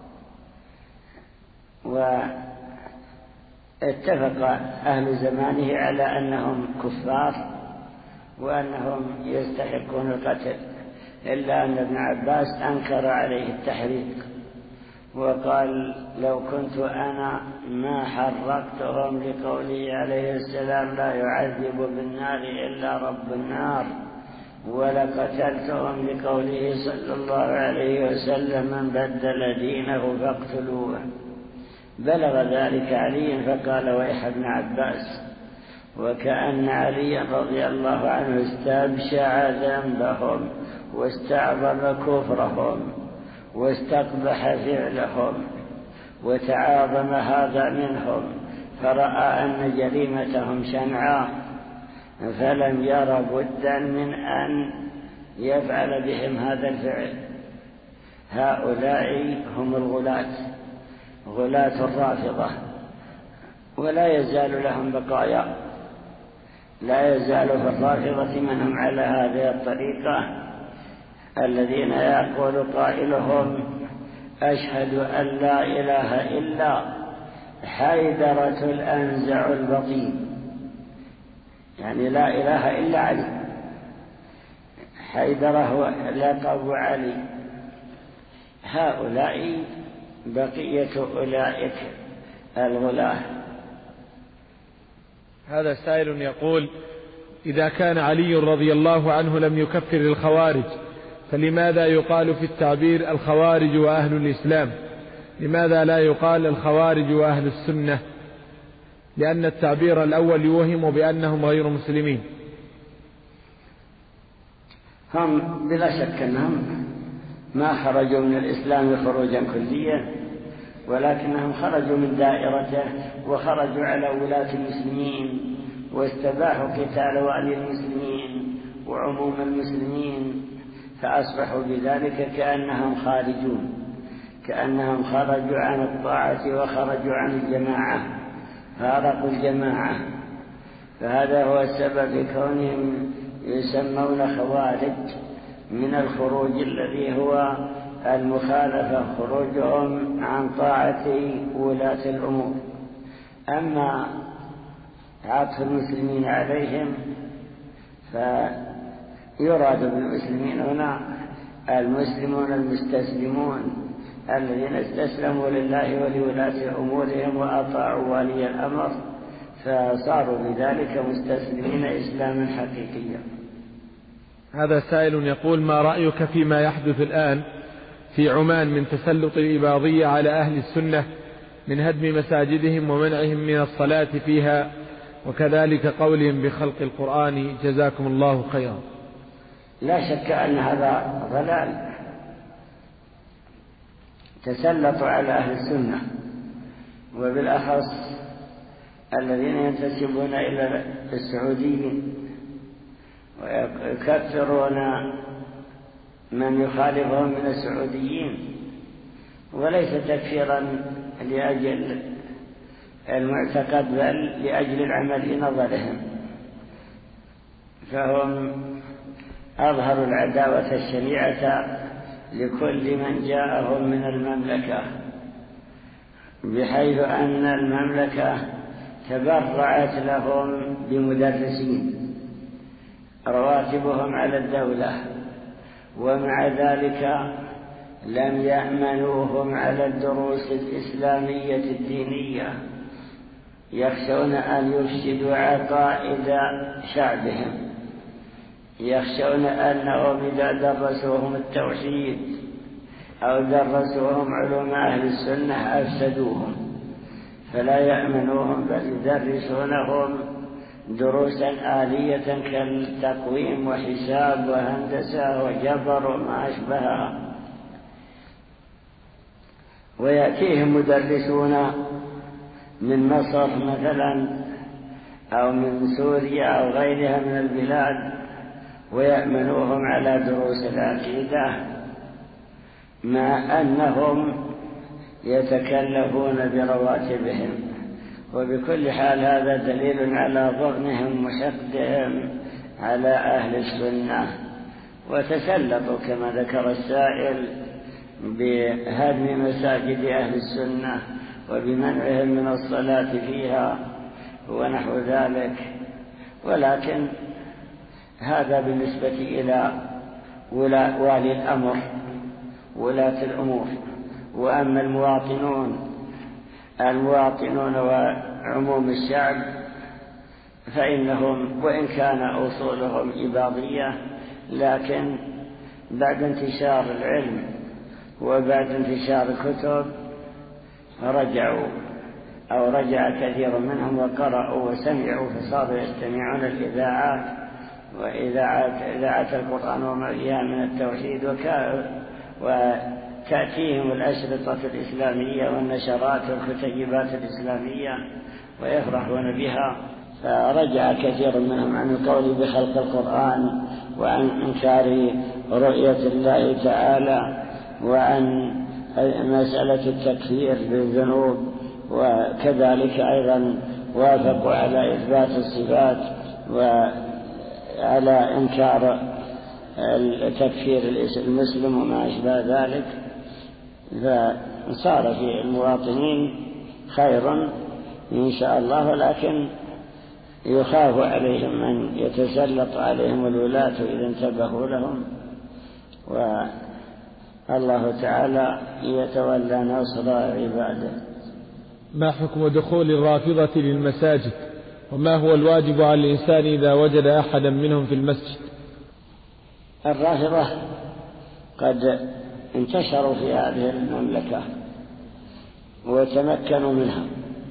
واتفق أهل زمانه على أنهم كفار وأنهم يستحقون القتل، إلا أن ابن عباس أنكر عليه التحريق وقال لو كنت أنا ما حرقتهم لقوله عليه السلام لا يعذب بالنار إلا رب النار، ولقتلتهم لقوله صلى الله عليه وسلم من بدل دينه فاقتلوه. بلغ ذلك علي فقال ويح ابن عباس، وكأن علي رضي الله عنه استبشع ذنبهم واستعظم كفرهم واستقبح فعلهم وتعاظم هذا منهم، فرأى أن جريمتهم شنعاء فلم ير بدا من أن يفعل بهم هذا الفعل. هؤلاء هم الغلاة، غلاة الرافضة، ولا يزال لهم بقايا، لا يزال في الرافضة منهم على هذه الطريقة الذين يقول قائلهم أشهد أن لا إله إلا حيدرة الأنزع البطين، يعني لا إله إلا علي. حيدرة هو لقب علي. هؤلاء بقية أولئك الغلاة. هذا سائل يقول إذا كان علي رضي الله عنه لم يكفر الخوارج فلماذا يقال في التعبير الخوارج وأهل الإسلام؟ لماذا لا يقال الخوارج وأهل السنة؟ لأن التعبير الأول يوهم بأنهم غير مسلمين. هم بلا شك أنهم ما خرجوا من الإسلام خروجا كليا، ولكنهم خرجوا من دائرته وخرجوا على ولاة المسلمين واستباحوا قتال والي المسلمين وعموم المسلمين، فأصبحوا بذلك كأنهم خارجون، كأنهم خرجوا عن الطاعة وخرجوا عن الجماعة، فارقوا الجماعة. فهذا هو السبب في كونهم يسمون خوارج من الخروج الذي هو المخالفة، خروجهم عن طاعة ولاة الأمور. أما عطف المسلمين عليهم فيراد بالمسلمين هنا المسلمون المستسلمون الذين استسلموا لله ولولاة أمورهم وأطاعوا ولي الأمر، فصاروا بذلك مستسلمين إسلاما حقيقيا. هذا سائل يقول ما رأيك فيما يحدث الآن في عمان من تسلط الإباضية على أهل السنة من هدم مساجدهم ومنعهم من الصلاة فيها، وكذلك قولهم بخلق القرآن جزاكم الله خيرا؟ لا شك أن هذا ضلال. تسلطوا على أهل السنة وبالأخص الذين ينتسبون إلى السعوديين ويكفرون من يخالفهم من السعوديين، وليس تكفيرا لأجل المعتقد بل لأجل العمل في نظرهم، فهم أظهروا العداوة الشنيعة لكل من جاءهم من المملكة، بحيث أن المملكة تبرعت لهم بمدرسين رواتبهم على الدولة، ومع ذلك لم يأمنوهم على الدروس الإسلامية الدينية، يخشون أن يفسدوا عقائد شعبهم، يخشون أنهم إذا درسوهم التوحيد أو درسوهم علوم أهل السنة أفسدوهم، فلا يأمنوهم بل يدرسونهم دروسا آلية كالتقويم وحساب وهندسة وجبر وما أشبهها. ويأتيهم مدرسون من مصر مثلا أو من سوريا أو غيرها من البلاد ويأمنوهم على دروس العقيدة، مع أنهم يتكلفون برواتبهم. وبكل حال هذا دليل على ضغنهم وحقدهم على أهل السنة، وتسلطوا كما ذكر السائل بهدم مساجد أهل السنة وبمنعهم من الصلاة فيها ونحو ذلك. ولكن هذا بالنسبة إلى والي الأمر ولاة الأمور. وأما المواطنون المواطنون وعموم الشعب فإنهم وإن كان أصولهم إباضية، لكن بعد انتشار العلم وبعد انتشار الكتب رجعوا أو رجع كثير منهم وقرأوا وسمعوا، فصاروا يستمعون الإذاعات وإذاعة القرآن وما فيها من التوحيد، وتأتيهم الأشرطة الإسلامية والنشرات والكتيبات الإسلامية ويفرحون بها. فرجع كثير منهم عن القول بخلق القرآن وعن إنكار رؤية الله تعالى وعن مسألة التكفير بالذنوب، وكذلك أيضا وافقوا على إثبات الصفات وعلى إنكار تكفير المسلم وما أشبه ذلك. فصار في المواطنين خير إن شاء الله، ولكن يخاف عليهم أن يتسلط عليهم الولاة إذا انتبهوا لهم، والله تعالى يتولى نصر عباده. ما حكم دخول الرافضة للمساجد، وما هو الواجب على الإنسان إذا وجد أحدا منهم في المسجد؟ الرافضة قد انتشروا في هذه المملكة وتمكنوا منها،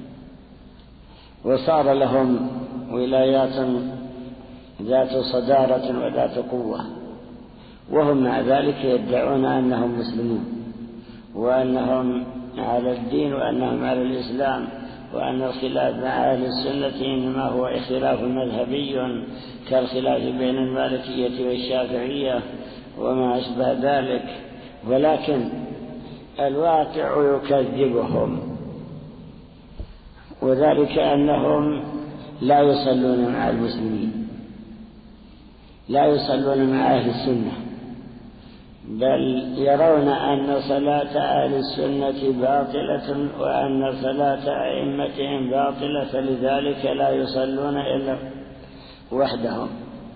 وصار لهم ولايات ذات صدارة وذات قوة، وهم مع ذلك يدعون أنهم مسلمون وأنهم على الدين وأنهم على الإسلام، وأن الخلاف مع أهل السنة إنما هو اختلاف مذهبي كالخلاف بين المالكية والشافعية وما أشبه ذلك. ولكن الواقع يكذبهم، وذلك أنهم لا يصلون مع المسلمين، لا يصلون مع أهل السنة، بل يرون أن صلاة أهل السنة باطلة وأن صلاة أئمتهم باطلة، فلذلك لا يصلون إلا وحدهم.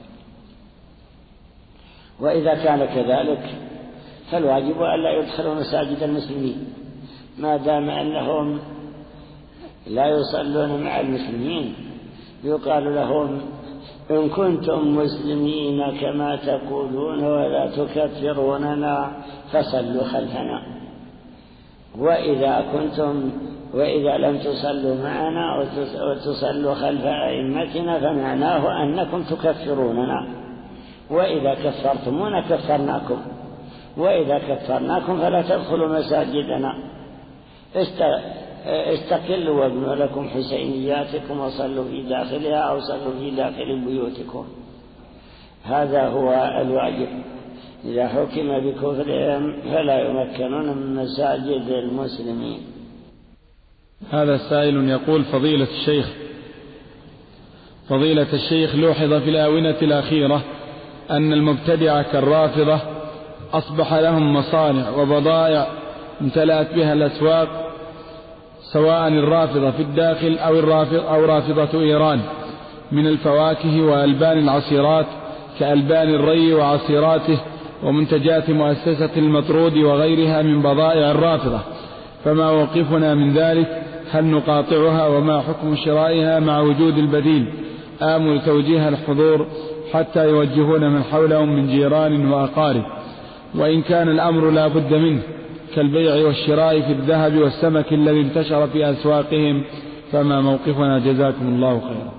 وإذا كان كذلك فالواجب ألا يدخلوا مساجد المسلمين، ما دام أنهم لا يصلون مع المسلمين. يقال لهم إن كنتم مسلمين كما تقولون ولا تكفروننا فصلوا خلفنا، وإذا كنتم وإذا لم تصلوا معنا وتصلوا خلف أئمتنا فمعناه أنكم تكفروننا، وإذا كفرتمونا كفرناكم، وإذا كفرناكم فلا تدخلوا مساجدنا، استقلوا وابنوا لكم حسينياتكم وصلوا في داخلها أو صلوا في داخل بيوتكم. هذا هو الواجب. إذا حكم بكفرهم فلا يمكنون من مساجد المسلمين. هذا سائل يقول: فضيلة الشيخ فضيلة الشيخ لوحظ في الآونة الأخيرة أن المبتدعة كالرافضة أصبح لهم مصانع وبضائع امتلأت بها الأسواق، سواء الرافضة في الداخل أو, الرافض أو رافضة إيران، من الفواكه وألبان العصيرات كألبان الري وعصيراته ومنتجات مؤسسة المطرود وغيرها من بضائع الرافضة، فما موقفنا من ذلك؟ هل نقاطعها وما حكم شرائها مع وجود البديل؟ آمل توجيه الحضور حتى يوجهون من حولهم من جيران وأقارب، وإن كان الأمر لا بد منه كالبيع والشراء في الذهب والسمك الذي انتشر في أسواقهم، فما موقفنا جزاكم الله خيرا.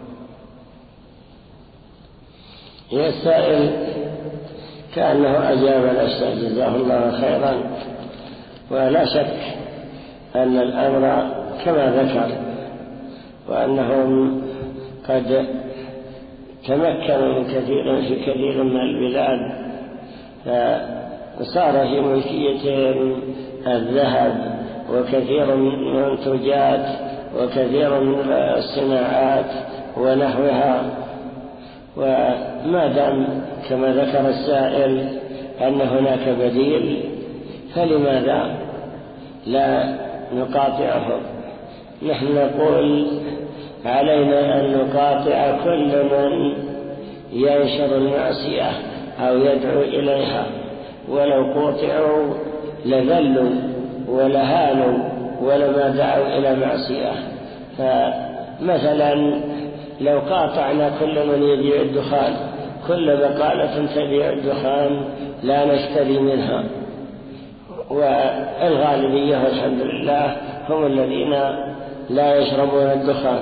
السائل كأنه أجاب الأستاذ جزاه الله خيرا، ولا شك أن الأمر كما ذكر، وأنهم قد تمكنوا من كثير في كثير من البلاد، فصار في ملكيتهم الذهب وكثير من المنتجات وكثير من الصناعات ونحوها. وما دام كما ذكر السائل أن هناك بديل، فلماذا لا نقاطعهم؟ نحن نقول علينا أن نقاطع كل من ينشر المعصية أو يدعو إليها، ولو قطعوا لذلوا ولهانوا ولما دعوا إلى معصية. فمثلا لو قاطعنا كل من يبيع الدخان، كل بقالة تبيع الدخان لا نشتري منها، والغالبية والحمد لله هم الذين لا يشربون الدخان.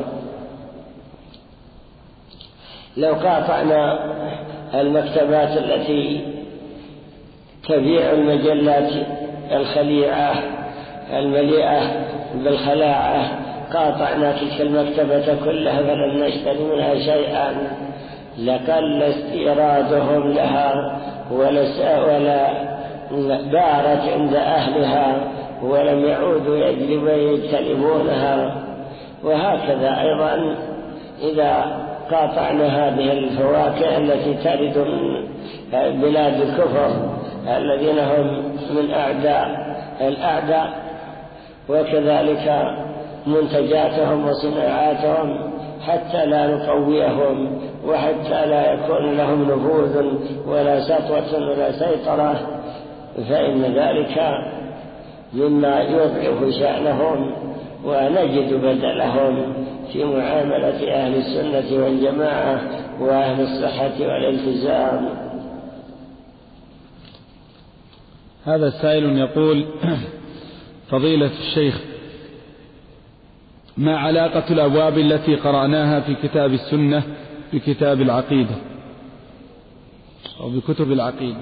لو قاطعنا المكتبات التي تبيع المجلات الخليعة المليئة بالخلاعة، قاطعنا تلك المكتبة كلها فلن نشتري منها شيئا، لقل استيرادهم لها ولا بارت عند أهلها ولم يعودوا يجتلبونها. وهكذا أيضا إذا قاطعنا هذه الفواكه التي ترد من بلاد الكفر الذين هم من أعداء الأعداء، وكذلك منتجاتهم وصناعاتهم، حتى لا نقويهم وحتى لا يكون لهم نفوذ ولا سطوة ولا سيطرة، فإن ذلك مما يضعف شأنهم، ونجد بدلهم في معاملة أهل السنة والجماعة وأهل الصحة والالتزام. هذا سائل يقول: فضيلة الشيخ، ما علاقة الأبواب التي قرأناها في كتاب السنة بكتاب العقيدة أو بكتب العقيدة؟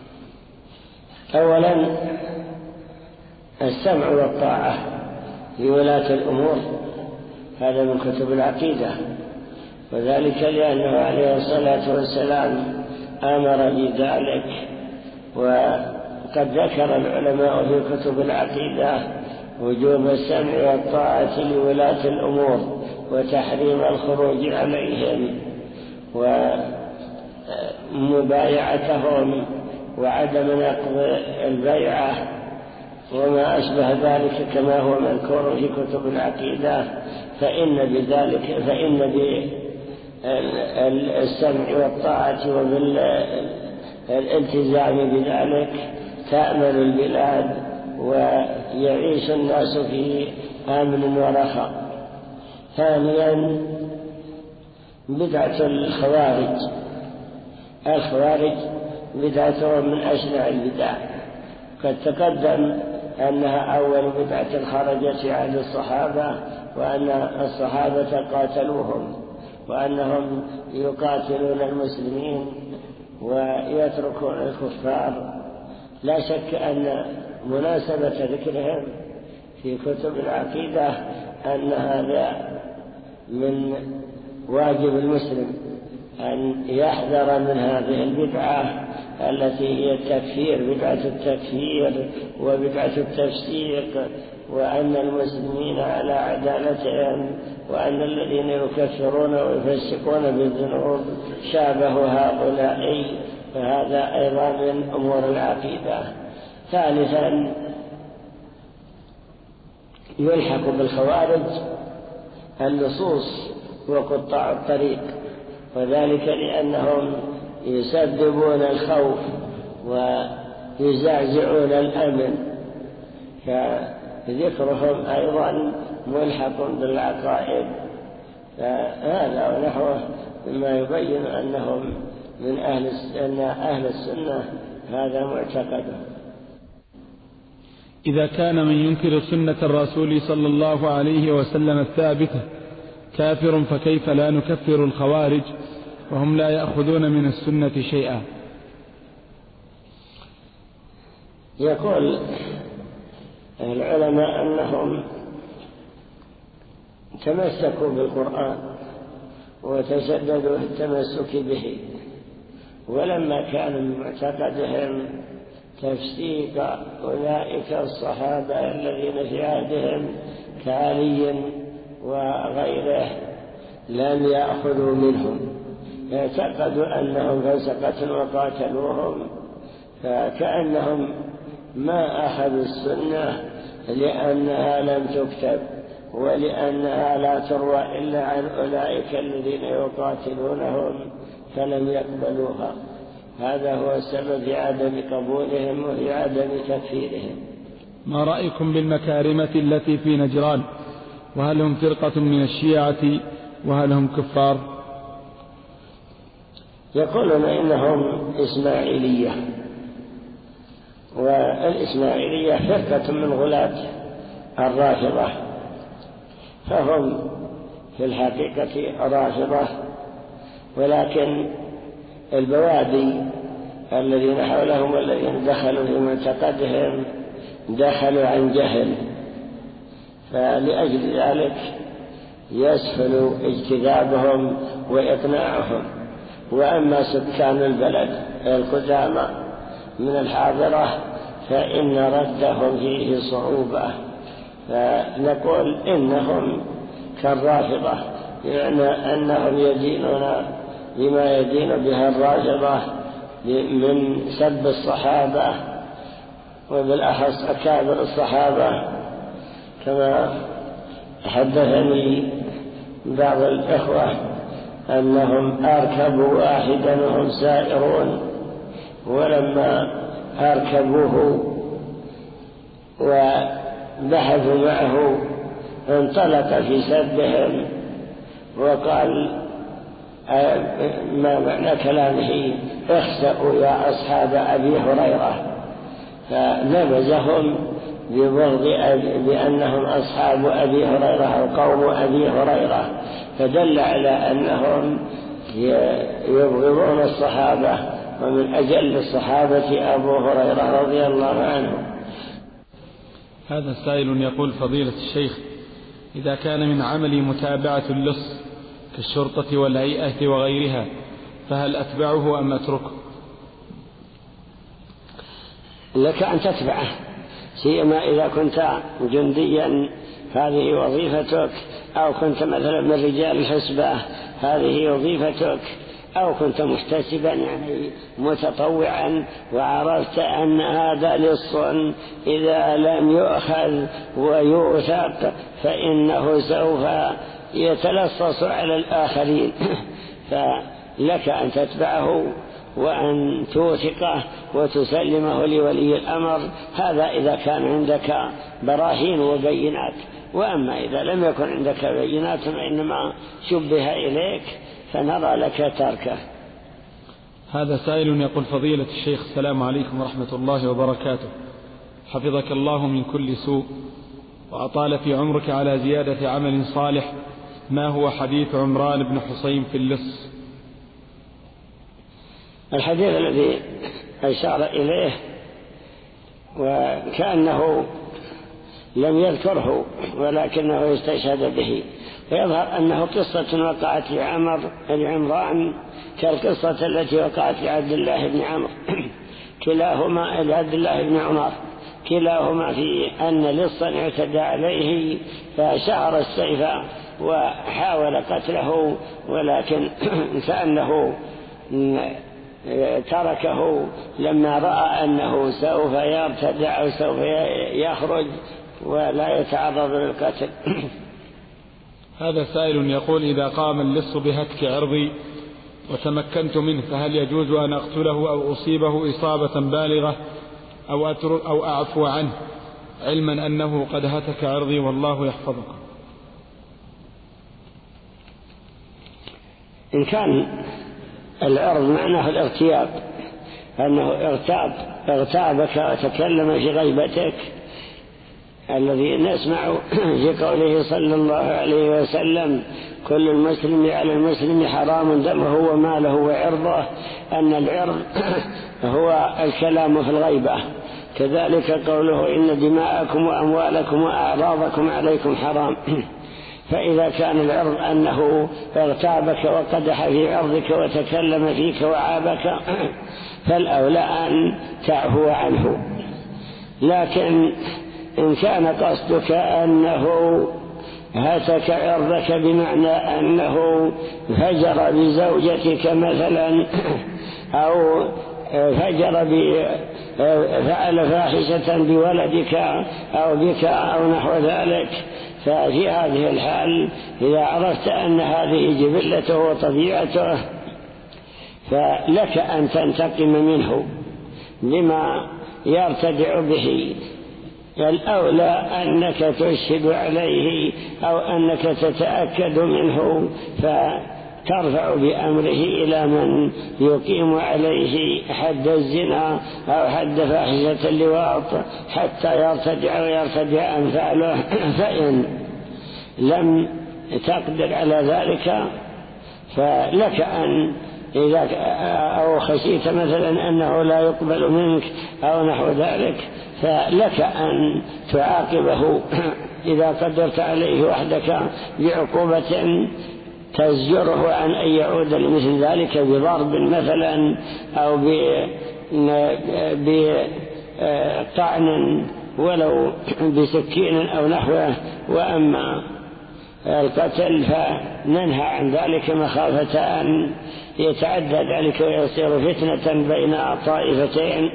أولا السمع والطاعة لولاة الأمور، هذا من كتب العقيدة، وذلك لأنه عليه الصلاة والسلام أمر بذلك. وقد ذكر العلماء في كتب العقيدة وجوب السمع والطاعة لولاة الأمور وتحريم الخروج عليهم ومبايعتهم وعدم نقض البيعة وما أشبه ذلك كما هو مذكور في كتب العقيدة. فإن بذلك فإن بالسمع والطاعة وبالالتزام بذلك تأمن البلاد ويعيش الناس في آمن ورخاء. ثانيا بدعة الخوارج، الخوارج بدعتهم من أشنع البدع، قد تقدم أنها أول بدعة خرجت في عهد الصحابة، وأن الصحابة قاتلوهم، وأنهم يقاتلون المسلمين ويتركون الكفار. لا شك أن مناسبة ذكرهم في كتب العقيدة أن هذا من واجب المسلم أن يحذر من هذه البدعة التي هي التكفير، بدعة التكفير وبدعة التفسيق، وأن المسلمين على عدالتهم، وأن الذين يكفرون ويفسقون بالذنوب شابه هؤلاء، فهذا أيضا من أمور العقيدة. ثالثا يلحق بالخوارج اللصوص وقطاع الطريق، وذلك لأنهم يسببون الخوف ويزعزعون الأمن، فذكرهم أيضا ملحق بالعقائد، فهذا ونحوه مما يبين أنهم من أهل السنة, أهل السنة هذا معتقده. إذا كان من ينكر سنة الرسول صلى الله عليه وسلم الثابتة كافر، فكيف لا نكفر الخوارج وهم لا يأخذون من السنة شيئا؟ يقول العلماء أنهم تمسكوا بالقرآن وتشددوا في التمسك به، ولما كان من معتقدهم تفسيق أولئك الصحابة الذين في عهدهم كعلي وغيره لم يأخذوا منهم، اعتقدوا أنهم فسقة وقاتلوهم، فكأنهم ما أخذوا السنة لأنها لم تكتب ولأنها لا تروى إلا عن أولئك الذين يقاتلونهم فلم يقبلوها. هذا هو السبب في عدم قبولهم وفي عدم تكفيرهم. ما رأيكم بالمكارمة التي في نجران؟ وهل هم فرقة من الشيعة وهل هم كفار؟ يقولون إنهم إسماعيلية، والإسماعيلية فرقة من غلاة الرافضة، فهم في الحقيقة رافضة، ولكن البوادي الذين حولهم والذين دخلوا في معتقدهم دخلوا عن جهل، فلأجل ذلك يسهل اجتذابهم وإقناعهم. وأما سكان البلد القدامى من الحاضرة فإن ردهم فيه صعوبة، فنقول إنهم كالرافضة، يعني أنهم يدينون بما يدين بها الرافضة من سب الصحابة وبالأخص أكابر الصحابة، كما حدثني بعض الإخوة أنهم أركبوا واحدا وهم سائرون، ولما أركبوه وبحثوا معه انطلق في سبهم وقال ما معنى كلامه اخسأوا يا أصحاب أبي هريرة، فنبذهم ببغض بأنهم أصحاب أبي هريرة أو قوم أبي هريرة، فدل على أنهم يبغضون الصحابة، ومن أجل الصحابة أبو هريرة رضي الله عنه. هذا سائل يقول: فضيلة الشيخ، إذا كان من عملي متابعة اللص كالشرطة والهيئة وغيرها فهل أتبعه أم أتركه؟ لك أن تتبعه، سيما إذا كنت جنديا هذه وظيفتك، أو كنت مثلا من رجال الحسبة هذه وظيفتك، أو كنت محتسبا يعني متطوعا وعرفت أن هذا لص إذا لم يؤخذ ويوثق فإنه سوف يتلصص على الآخرين، فلك أن تتبعه وأن توثقه وتسلمه لولي الأمر، هذا إذا كان عندك براهين وبينات. وأما إذا لم يكن عندك بينات وإنما شبه إليك فنرى لك تركه. هذا سائل يقول: فضيلة الشيخ، السلام عليكم ورحمة الله وبركاته، حفظك الله من كل سوء وأطال في عمرك على زيادة عمل صالح، ما هو حديث عمران بن حصين في اللص؟ الحديث الذي أشار إليه وكأنه لم يذكره ولكنه استشهد به، ويظهر أنه قصة وقعت لعمر لعمران كالقصة التي وقعت لعبد الله بن عمرو كلاهما لعبد الله بن عمر كلاهما في أن لصا اعتدى عليه فشعر السيف وحاول قتله، ولكن كأنه تركه لما رأى أنه سوف يرتدع أو سوف يخرج ولا يتعرض للقتل. هذا سائل يقول: إذا قام اللص بهتك عرضي وتمكنت منه فهل يجوز أن أقتله أو أصيبه إصابة بالغة أو, أو أعفو عنه، علما أنه قد هتك عرضي والله يحفظكم؟ إن كان العرض معناه الاغتياب، أنه اغتاب اغتابك وتكلم في غيبتك، الذي نسمع في قوله صلى الله عليه وسلم كل المسلم على المسلم حرام دمه وماله وعرضه، أن العرض هو الكلام في الغيبة. كذلك قوله إن دماءكم وأموالكم وأعراضكم عليكم حرام. فإذا كان العرض أنه اغتابك وقدح في عرضك وتكلم فيك وعابك، فالأولى أن تعفو عنه. لكن إن كان قصدك أنه هتك عرضك بمعنى أنه فجر بزوجتك مثلا، أو فجر فعل فاحشة بولدك أو بك أو نحو ذلك، ففي هذه الحال إذا عرفت أن هذه جبلته وطبيعته فلك أن تنتقم منه لما يرتدع به. الأولى أنك تشهد عليه أو أنك تتأكد منه فترفع بأمره إلى من يقيم عليه حد الزنا أو حد فاحشة اللواط حتى يرتدع ويرتدع أمثاله. فإن لم تقدر على ذلك فلك أن إذا أو خشيت مثلا أنه لا يقبل منك أو نحو ذلك، فلك أن تعاقبه إذا قدرت عليه وحدك بعقوبة تزجره عن أن يعود لمثل ذلك بضرب مثلا أو بطعن ولو بسكين أو نحوه. وأما القتل فننهى عن ذلك مخافة أن يتعدى ذلك ويصير فتنة بين طائفتين.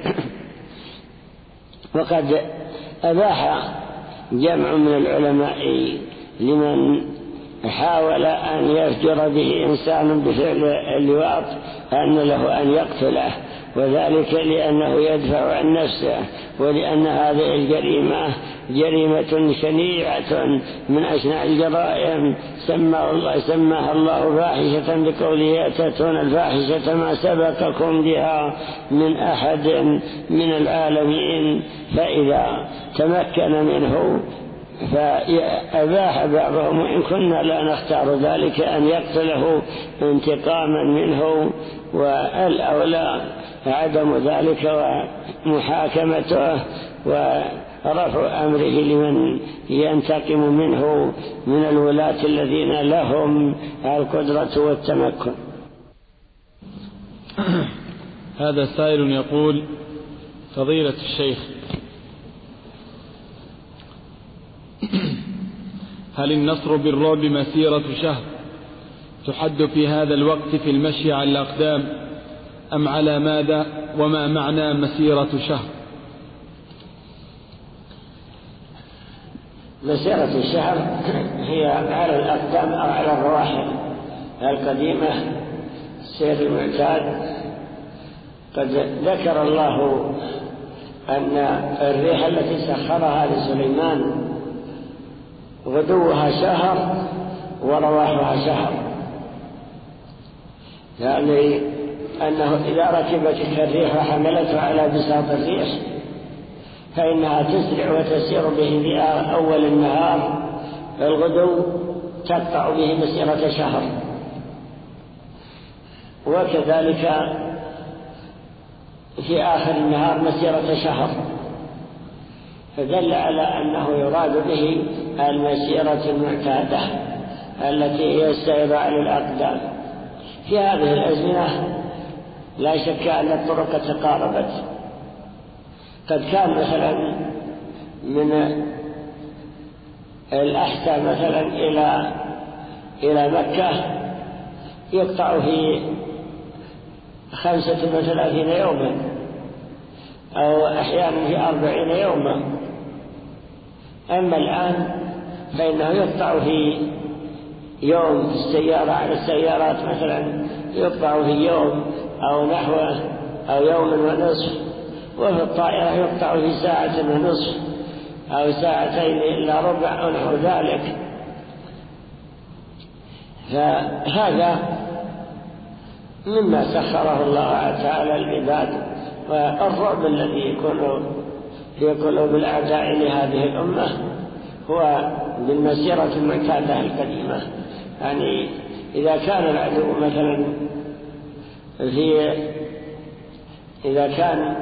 وقد أباح جمع من العلماء لمن حاول أن يفجر به إنسان بفعل اللواط أن له أن يقتله، وذلك لأنه يدفع عن نفسه، ولأن هذه الجريمة جريمة شنيعة من أشنع الجرائم سماها الله, سماها الله فاحشة بقوله أتتون الفاحشة ما سبقكم بها من أحد من العالمين. فإذا تمكن منه فأباح بعضهم، وإن كنا لا نختار ذلك، أن يقتله انتقاما منه، والأولى عدم ذلك ومحاكمته ورفع أمره لمن ينتقم منه من الولاة الذين لهم القدرة والتمكن. هذا سائل يقول: فضيلة الشيخ، هل النصر بالرعب مسيرة شهر تحد في هذا الوقت في المشي على الأقدام أم على ماذا؟ وما معنى مسيرة شهر؟ مسيرة الشهر هي على الأقدام أو على الرواحل القديمة، السير المعتاد. قد ذكر الله أن الريح التي سخرها لسليمان غدوها شهر ورواحها شهر، يعني أنه إذا ركبت الريح وحملته على بساط الريح فإنها تسرع وتسير به في أول النهار، الغدو تقطع به مسيرة شهر. وكذلك في آخر النهار مسيرة شهر، فدل على أنه يراد به المسيرة المعتادة التي هي السير على الأقدام. في هذه الأزمنة لا شك أن الطرق تقاربت. قد كان مثلا من الأحساء مثلا إلى إلى مكة يقطع في خمسة وثلاثين يوما أو أحيانا في أربعين يوما. أما الآن فإنه يقطع في يوم في السيارة على السيارات مثلا يقطع في يوم أو نحوه أو يوم ونصف، وفي الطائرة يقطع في ساعة ونصف أو ساعتين إلا ربع أو نحو ذلك. فهذا مما سخره الله تعالى العباد، والرعب الذي يكون في قلوب الأعداء لهذه الأمة هو بالمسيرة المعتادة القديمة. يعني إذا كان العدو مثلا في إذا كان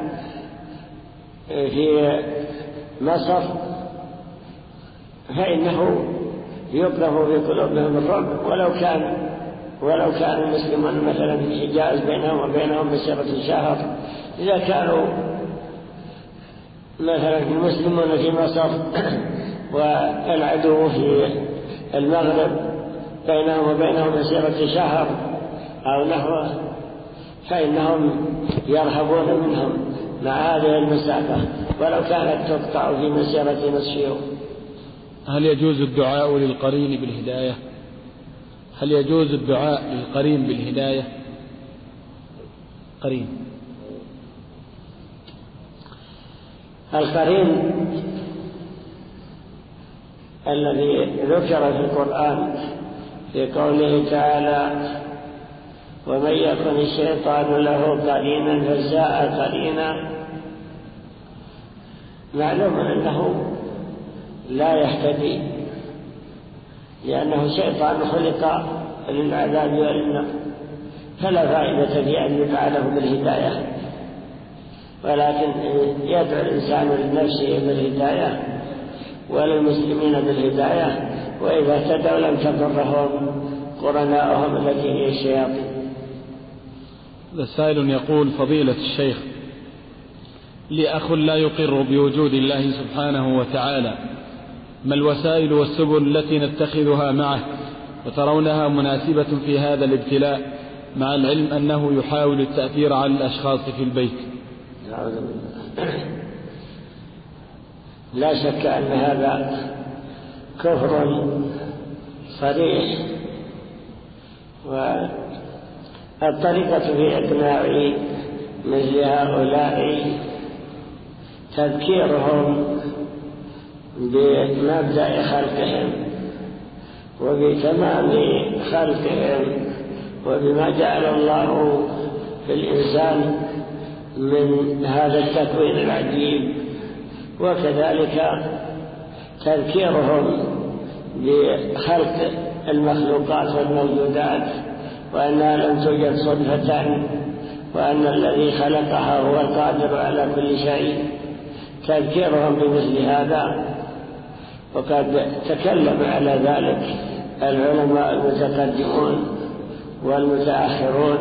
في مصر فإنه يقذف في قلوبهم الرعب، ولو كان ولو كان المسلمون مثلا في الحجاز بينهم وبينهم مسيرة شهر. إذا كانوا مثلا المسلمون في مصر والعدو في المغرب بينهم وبينهم مسيرة شهر أو نحوه، فإنهم يرهبون منهم مع هذه المسافة ولو كانت تقطع في مسيرة نصف يوم. هل يجوز الدعاء للقرين بالهداية؟ هل يجوز الدعاء للقرين بالهداية؟ قرين القرين الذي ذكر في القرآن في قوله تعالى: ومن يكن الشيطان له قرينا فساء قرينا، معلوم أنه لا يهتدي، لأنه شيطان خلق للعذاب والنار، فلا فائدة في أن يدعى له بالهداية، ولكن يدعو الإنسان لنفسه بالهداية وللمسلمين بالهداية، وإذا اهتدوا لم تضرهم قرناؤهم التي هي الشياطين. سائل يقول: فضيلة الشيخ، لي أخ لا يقر بوجود الله سبحانه وتعالى، ما الوسائل والسبل التي نتخذها معه وترونها مناسبة في هذا الابتلاء، مع العلم أنه يحاول التأثير على الأشخاص في البيت؟ لا شك أن هذا كفر صريح، والطريقة في إقناع مثل هؤلاء تذكيرهم بمبدأ خلقهم وبتمام خلقهم وبما جعل الله في الإنسان من هذا التكوين العجيب، وكذلك تذكيرهم بخلق المخلوقات والموجودات وأنها لم توجد صدفة، وأن الذي خلقها هو القادر على كل شيء، تذكيرهم بمثل هذا. وقد تكلم على ذلك العلماء المتقدمون والمتأخرون،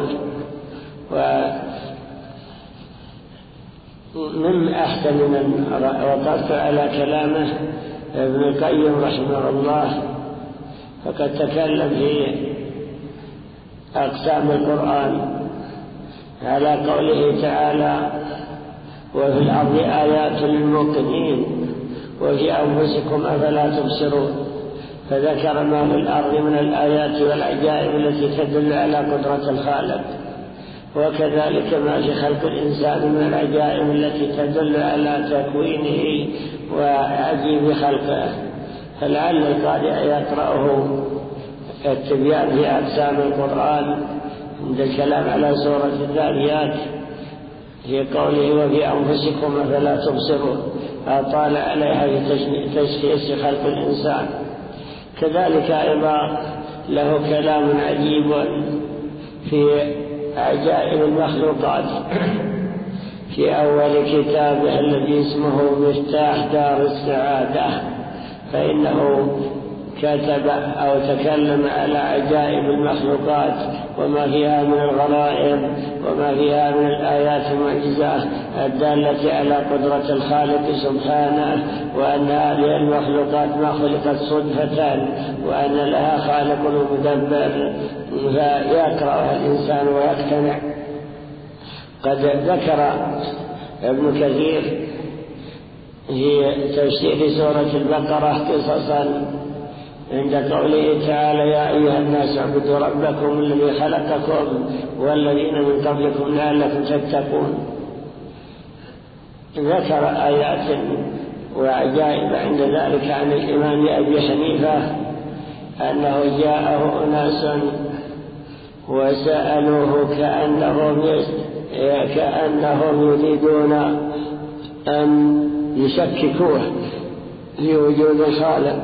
ومن أحسن من وقفت على كلامه ابن القيم رحمه الله، فقد تكلم في أقسام القرآن على قوله تعالى: وفي الأرض آيات للموقنين وفي أنفسكم أفلا تبصرون، فذكر ما في الأرض من الآيات والعجائب التي تدل على قدرة الخالق، وكذلك ما في خلق الإنسان من العجائب التي تدل على تكوينه وعجيب خلقه. فلعل القارئ يقرأه التبيان في أقسام القرآن عند الكلام على سورة الذاريات في قوله: وفي أنفسكم أفلا تبصرون، أطال عليها في تشخيص خلق الإنسان. كذلك أيضا له كلام عجيب في عجائب المخلوقات في أول كتابه الذي اسمه مفتاح دار السعادة، فإنه كتب أو تكلم على عجائب المخلوقات وما فيها من الغرائب وما فيها من الآيات المعجزة الدالة على قدرة الخالق سبحانه، وأن هذه المخلوقات ما خلقت صدفة، وأن لها خالق ومدبر، فيقرأها الإنسان ويقتنع. قد ذكر ابن كثير في تفسير سورة البقرة قصصا عند قوله تعالى: يا أيها الناس اعبدوا ربكم الذي خلقكم والذين من قبلكم لعلكم تتقون. ذكر آيات وعجائب عند ذلك عن الإمام أبي حنيفة أنه جاءه أناس وسألوه كأنهم كأنهم يريدون أن يشككوه في وجود الخالق،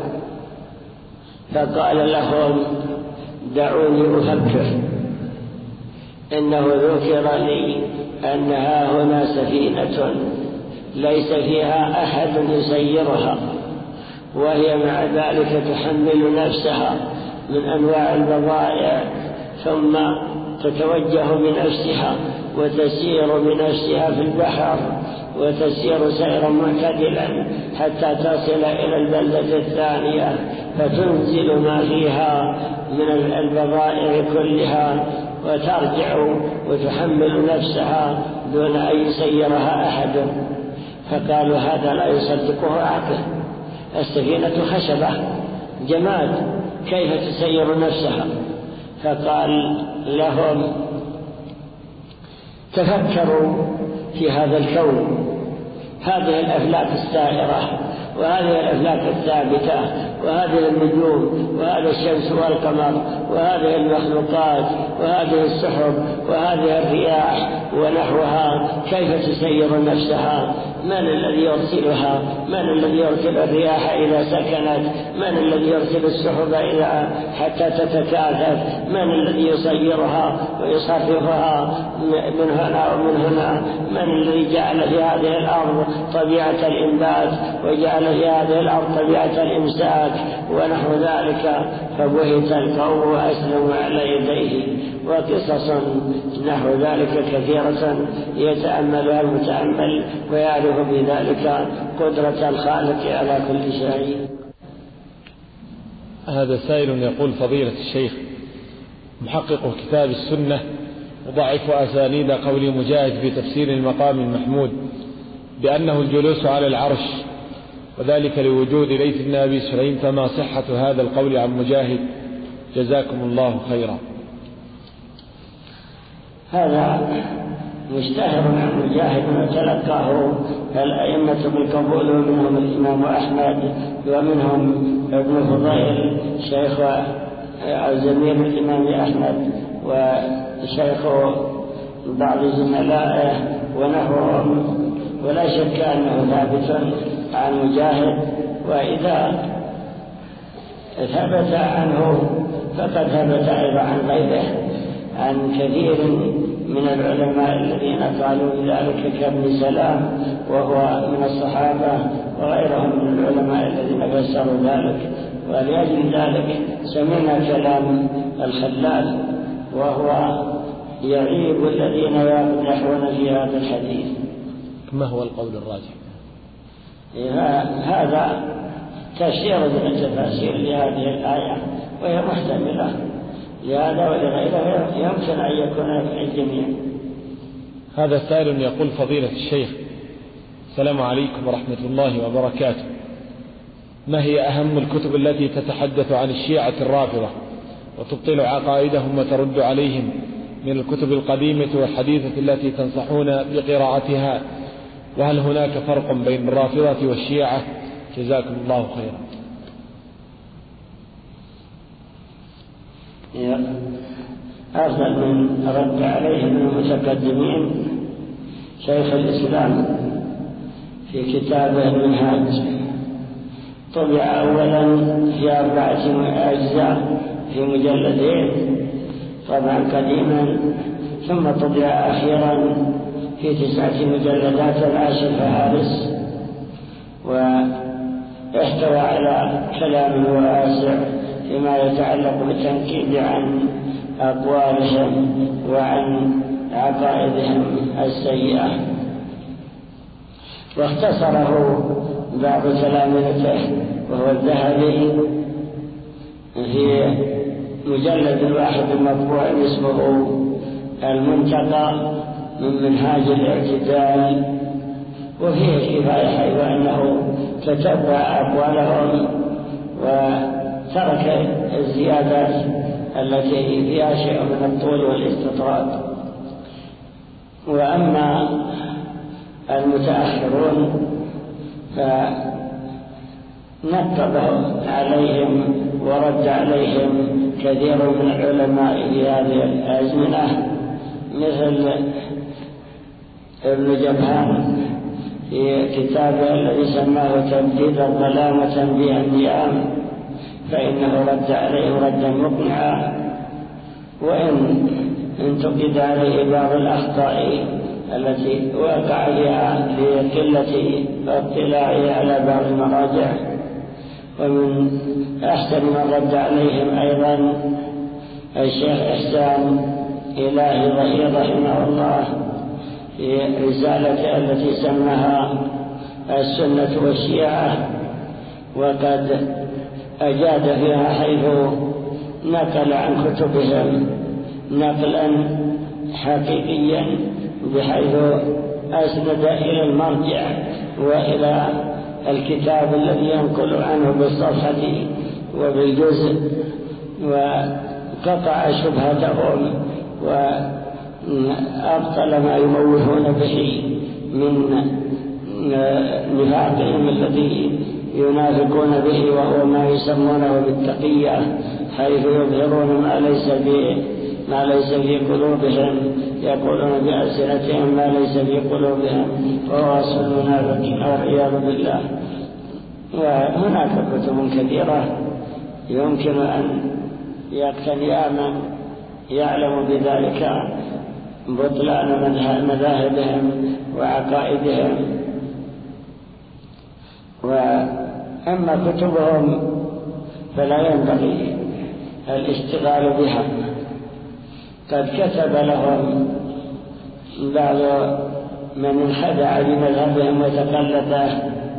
فقال لهم دعوني أفكر. إنه ذكر لي أنها هنا سفينة ليس فيها أحد يسيرها، وهي مع ذلك تحمل نفسها من أنواع البضائع، ثم تتوجه بنفسها وتسير بنفسها في البحر، وتسير سيرا معتدلا حتى تصل إلى البلدة الثانية، فتنزل ما فيها من البضائع كلها وترجع وتحمل نفسها دون أن يسيرها أحد. فقالوا هذا لا يصدقه عقل، السفينة خشبة جماد كيف تسير نفسها؟ فقال لهم تفكروا في هذا الكون، هذه الأفلاك السائرة وهذه الأفلاك الثابتة وهذه النجوم وهذا الشمس والقمر وهذه المخلوقات وهذه السحب وهذه الرياح ونحوها كيف تسير نفسها؟ من الذي يرسلها؟ من الذي يرسل الرياح إذا سكنت؟ من الذي يرسل السحب إذا حتى تتكاثف؟ من الذي يسيرها ويصرفها من هنا ومن هنا؟ من الذي جعل في هذه الأرض طبيعة الإنبات وجعل في هذه الأرض طبيعة الإمساك ونحو ذلك؟ فبهت القوم وأسلموا على يديه. وقصص نحو ذلك كثيرة يتأملها المتأمل ويعرف بذلك قدرة الخالق على كل شيء. هذا سائل يقول فضيلة الشيخ محقق كتاب السنة وضعف أسانيد قول مجاهد في تفسير المقام المحمود بأنه الجلوس على العرش، وذلك لوجود ليث بن أبي سليم، فما صحة هذا القول عن مجاهد؟ جزاكم الله خيرا. هذا مشتهر عن مجاهد وتلقاه الأئمة بالقبول، ومنهم الإمام أحمد ومنهم ابن فضيل شيخ زميل الإمام أحمد وشيخ بعض زملائه ونحوهم، ولا شك أنه ثابت عن مجاهد. وإذا ثبت عنه فقد ثبت أيضا عن غيره، عن كثير من العلماء الذين قالوا بذلك كابن سلام وهو من الصحابة، وغيرهم من العلماء الذين فسروا ذلك. ولأجل ذلك سمعنا كلام الخلال وهو يعيب الذين يقدحون في هذا الحديث. ما هو القول الراجح؟ هذا تفسير من التفاسير لهذه الآية، وهي محتملة لهذا ولغيره، يمكن أن يكون في الجميع. هذا سائل يقول فضيلة الشيخ السلام عليكم ورحمة الله وبركاته، ما هي أهم الكتب التي تتحدث عن الشيعة الرافضة وتبطل عقائدهم وترد عليهم من الكتب القديمة والحديثة التي تنصحون بقراءتها؟ وهل هناك فرق بين الرافضة والشيعة؟ جزاكم الله خيرا. أفضل من رد عليه من المتقدمين شيخ الإسلام في كتابه المنهاج، طبع أولا في أربعة أجزاء في مجلدين طبعا قديما، ثم طبع أخيرا في تسعة مجلدات العاشر فهارس، واحتوى على كلام واسع فيما يتعلق بالتنكيل عن أقوالهم وعن عقائدهم السيئة. واختصره بعض تلامذته وهو الذهبي في مجلد واحد مطبوع اسمه المنتقى من منهاج الاعتدال، وفيه كفاية حيث أنه تتبع أقوالهم وترك الزيادات التي فيها شيء من الطول والاستطراد. وأما المتأخرون فنقبه عليهم ورد عليهم كثير من العلماء في هذه الأزمنة مثل ابن جبهان في كتابه الذي سماه تبديد الظلام وتنبيه النيام، فإنه رد عليه ردا مقنعا، وإن انتقد عليه بعض الأخطاء التي وقع فيها لقلة اطلاعه على بعض المراجع. ومن أحسن من رد عليهم أيضا الشيخ إحسان إلهي ظهير رحمه الله في رسالته التي سماها السنة والشيعة، وقد أجاد فيها حيث نقل عن كتبهم نقلا حقيقيا، بحيث أسند إلى المرجع وإلى الكتاب الذي ينقل عنه بالصفحة وبالجزء، وقطع شبهتهم وأبطل ما يموهون به من نفاقهم الذي ينافقون به، وهو ما يسمونه بالتقية، حيث يظهرون ما ليس في ما ليس في قلوبهم، يقولون بألسنتهم ما ليس في قلوبهم، وهو أصل المنافقين والعياذ بالله. وهناك كتب كثيرة يمكن أن يقتني من يعلم بذلك بطلان مذاهبهم وعقائدهم. وأما كتبهم فلا ينبغي الاشتغال بها، قد كتب لهم بعض من انخدع بمذهبهم وتقلده،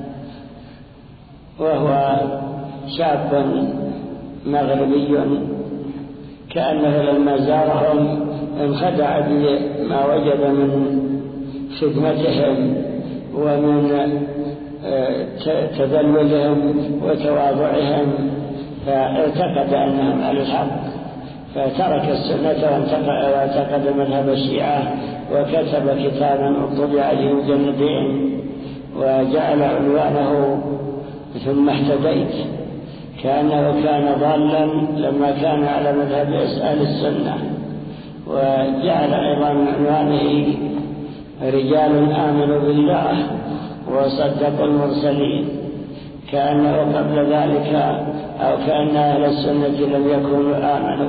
وهو شاب مغربي كأنه لما زارهم انخدع بما وجد من خدمتهم ومن تذللهم وتواضعهم، فاعتقد أنهم على الحق، فترك السنة واعتقد مذهب الشيعة، وكتب كتابا طبع في مجلدين وجعل عنوانه ثم اهتديت، كأنه كان ضالا لما كان على مذهب أهل السنة. وجعل أيضا عنوانه رجال آمنوا بالله وصدقوا المرسلين، كأنه قبل ذلك أو كأن أهل السنة لم يكونوا آمنوا،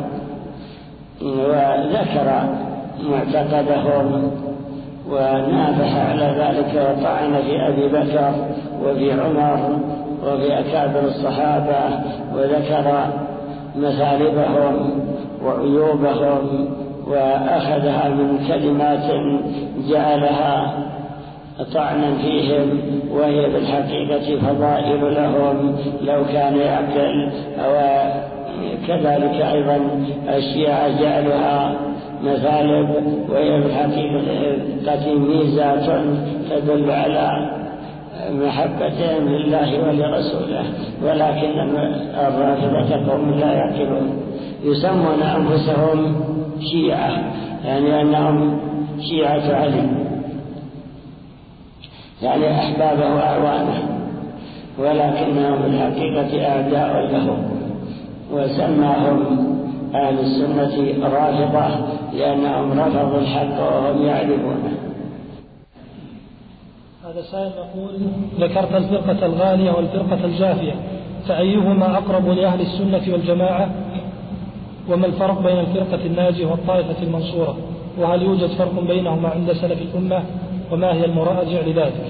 وذكر معتقدهم ونافح على ذلك وطعن في أبي بكر وفي عمر وفي أكابر الصحابة، وذكر مثالبهم وعيوبهم، وأخذها من كلمات جعلها طعنا فيهم، وهي بالحقيقة فضائل لهم لو كان يعقل. وكذلك أيضا الشيعة جعلها مثالب، وهي بالحقيقة ميزات تدل على محبتهم لله ولرسوله، ولكن الرافضة قوم لا يعقلون، يسمون أنفسهم شيعة، يعني أنهم شيعة علي، يعني أحبابه وأعوانه، ولكنهم بالحقيقة أعداء له. وسماهم أهل السنة رافضة لأنهم رفضوا الحق وهم يعرفونه. هذا سائل يقول: ذكرت الفرقة الغالية والفرقة الجافية، فأيهما أقرب لأهل السنة والجماعة؟ وما الفرق بين الفرقة الناجية والطائفة المنصورة؟ وهل يوجد فرق بينهما عند سلف الأمة؟ وما هي المراجع لذلك؟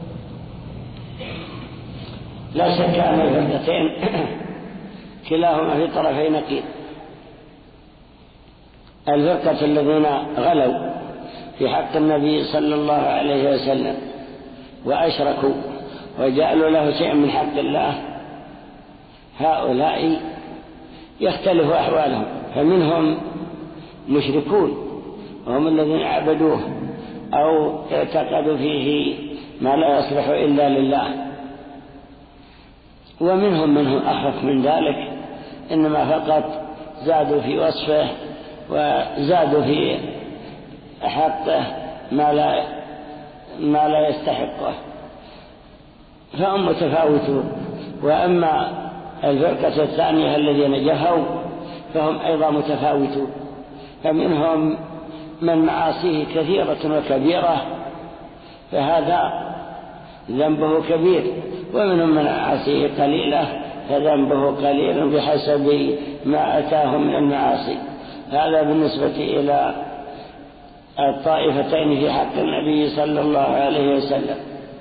لا شك أن الفرقتين كلاهما في طرفي نقيض. الفرقة الذين غلوا في حق النبي صلى الله عليه وسلم وأشركوا وجعلوا له شيء من حق الله، هؤلاء يختلف أحوالهم، فمنهم مشركون وهم الذين عبدوه أو اعتقدوا فيه ما لا يصلح إلا لله، ومنهم منهم أخف من ذلك، إنما فقط زادوا في وصفه وزادوا في حقه ما لا ما لا يستحقه، فهم متفاوتون. وأما الفرقة الثانية الذين جفوا فهم أيضا متفاوتون، فمنهم من معاصيه كثيرة وكبيرة فهذا ذنبه كبير، ومنهم من معاصيه قليلة فذنبه قليل بحسب ما أتاه من المعاصي. هذا بالنسبة إلى الطائفتين في حق النبي صلى الله عليه وسلم.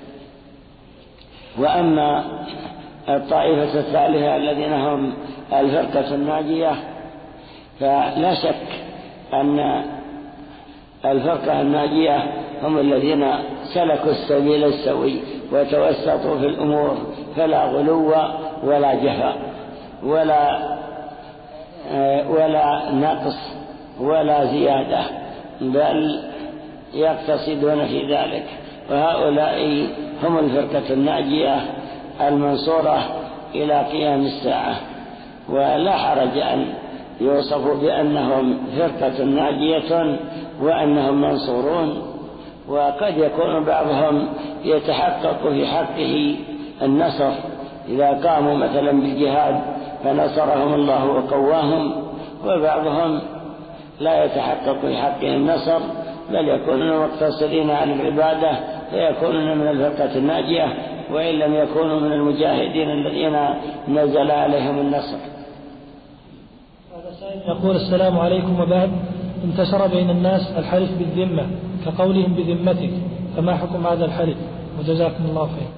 وأما الطائفة الثالثة الذين هم الفرقة الناجية فلا شك أن الفرقة الناجية هم الذين سلكوا السبيل السوي وتوسطوا في الأمور، فلا غلو ولا جفاء ولا ولا نقص ولا زيادة، بل يقتصدون في ذلك. وهؤلاء هم الفرقة الناجية المنصورة إلى قيام الساعة، ولا حرج أن يوصفوا بأنهم فرقة ناجية وأنهم منصورون. وقد يكون بعضهم يتحقق في حقه النصر إذا قاموا مثلا بالجهاد فنصرهم الله وقواهم، وبعضهم لا يتحقق في حقه النصر بل يكونون مقتصرين على العبادة فيكونون من الفرقة الناجية وإن لم يكونوا من المجاهدين الذين نزل عليهم النصر. هذا سائل يقول: السلام عليكم، وبعد، انتشر بين الناس الحلف بالذمة كقولهم بذمتك، فما حكم هذا الحلف؟ وجزاكم الله خير.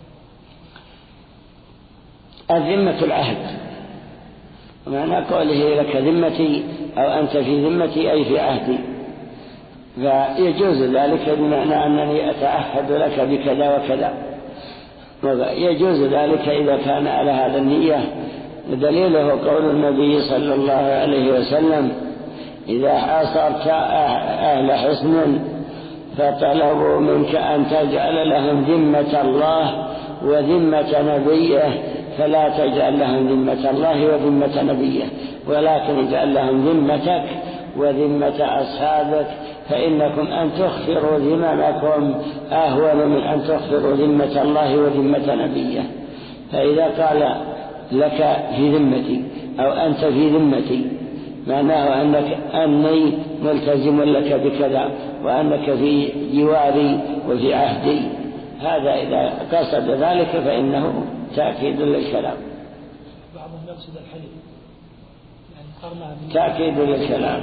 الذمة العهد، ومعنى قوله لك ذمتي أو أنت في ذمتي أي في عهدي، فيجوز ذلك بمعنى أنني أتعهد لك بكذا وكذا، يجوز ذلك إذا كان على هذا النية. دليله قول النبي صلى الله عليه وسلم: إذا حاصرت أهل حصن فطلبوا منك أن تجعل لهم ذمة الله وذمة نبيه فلا تجعل لهم ذمة الله وذمة نبيه، ولكن اجعل لهم ذمتك وذمة أصحابك، فإنكم أن تخفروا ذممكم أهون من أن تخفروا ذمة الله وذمة نبيه. فإذا قال لك في ذمتي أو أنت في ذمتي معناه أنك أني ملتزم لك بكذا وأنك في جواري وفي عهدي، هذا إذا قصد ذلك فإنه تأكيد للكلام. بعضهم يقصد الحلف يعني تأكيد للكلام.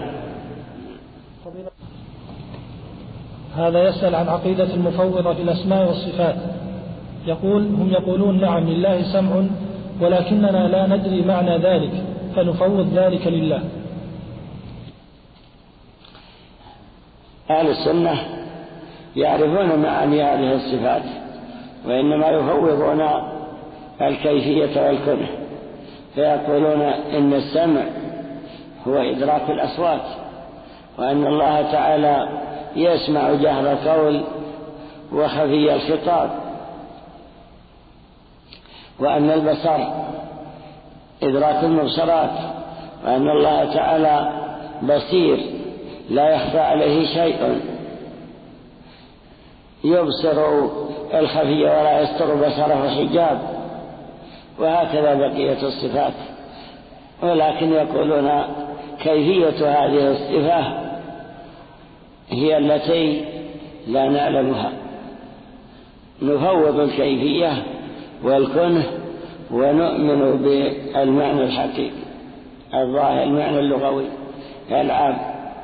هذا يسأل عن عقيدة المفوضة في الأسماء والصفات، يقول: هم يقولون نعم لله سمع ولكننا لا ندري معنى ذلك فنفوض ذلك لله. أهل السنة يعرفون معاني هذه الصفات، وإنما يفوضون الكيفية والكنه، فيقولون إن السمع هو إدراك الأصوات، وأن الله تعالى يسمع جهر القول وخفي الخطاب، وأن البصر إدراك المبصرات، وأن الله تعالى بصير لا يخفى عليه شيء، يبصر الخفي ولا يستر بصره حجاب، وهكذا بقية الصفات. ولكن يقولون كيفية هذه الصفة هي التي لا نعلمها، نفوض الكيفية والكنه ونؤمن بالمعنى الحقيقي الظاهر المعنى اللغوي العام.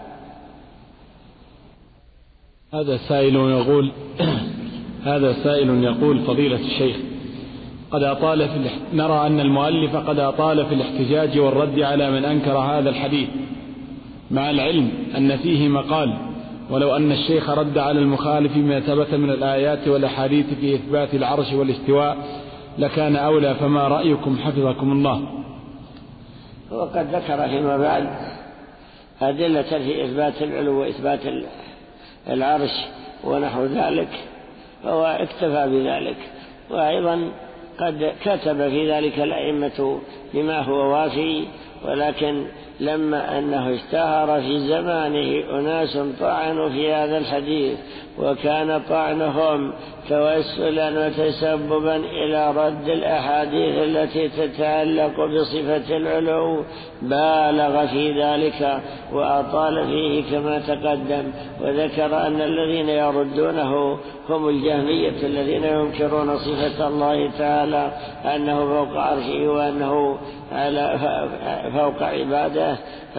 هذا سائل يقول هذا سائل يقول: فضيلة الشيخ، قد أطال في الاحت... نرى أن المؤلف قد أطال في الاحتجاج والرد على من أنكر هذا الحديث، مع العلم أن فيه مقال، ولو أن الشيخ رد على المخالف ما ثبت من الآيات والأحاديث في إثبات العرش والاستواء لكان أولى، فما رأيكم حفظكم الله؟ وقد ذكر فيما بعد أدلة في إثبات العلو وإثبات العرش ونحو ذلك، فهو اكتفى بذلك. وأيضا قد كتب في ذلك الأئمة بما هو وافي، ولكن لما أنه اشتهر في زمانه أناس طعنوا في هذا الحديث، وكان طعنهم توسلا وتسببا إلى رد الأحاديث التي تتعلق بصفة العلو، بالغ في ذلك وأطال فيه كما تقدم، وذكر أن الذين يردونه هم الجهمية الذين ينكرون صفة الله تعالى أنه فوق عرشه وأنه على فوق عباده.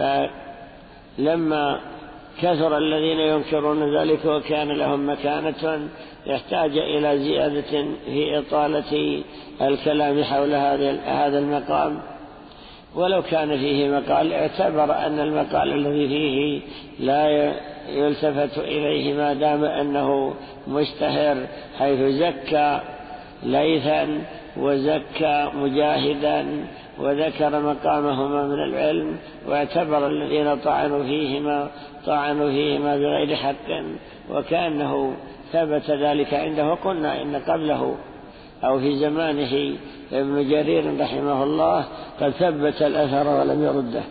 فلما كثر الذين ينكرون ذلك وكان لهم مكانة يحتاج إلى زيادة في إطالة الكلام حول هذا المقام، ولو كان فيه مقال اعتبر أن المقال الذي فيه لا يلتفت إليه ما دام أنه مشتهر، حيث زكى ليثا وزكى مجاهدا وذكر مقامهما من العلم، واعتبر الذين طعنوا فيهما طعنوا فيهما بغير حق، وكأنه ثبت ذلك عنده. قلنا إن قبله أو في زمانه ابن جرير رحمه الله قد ثبت الأثر ولم يرده.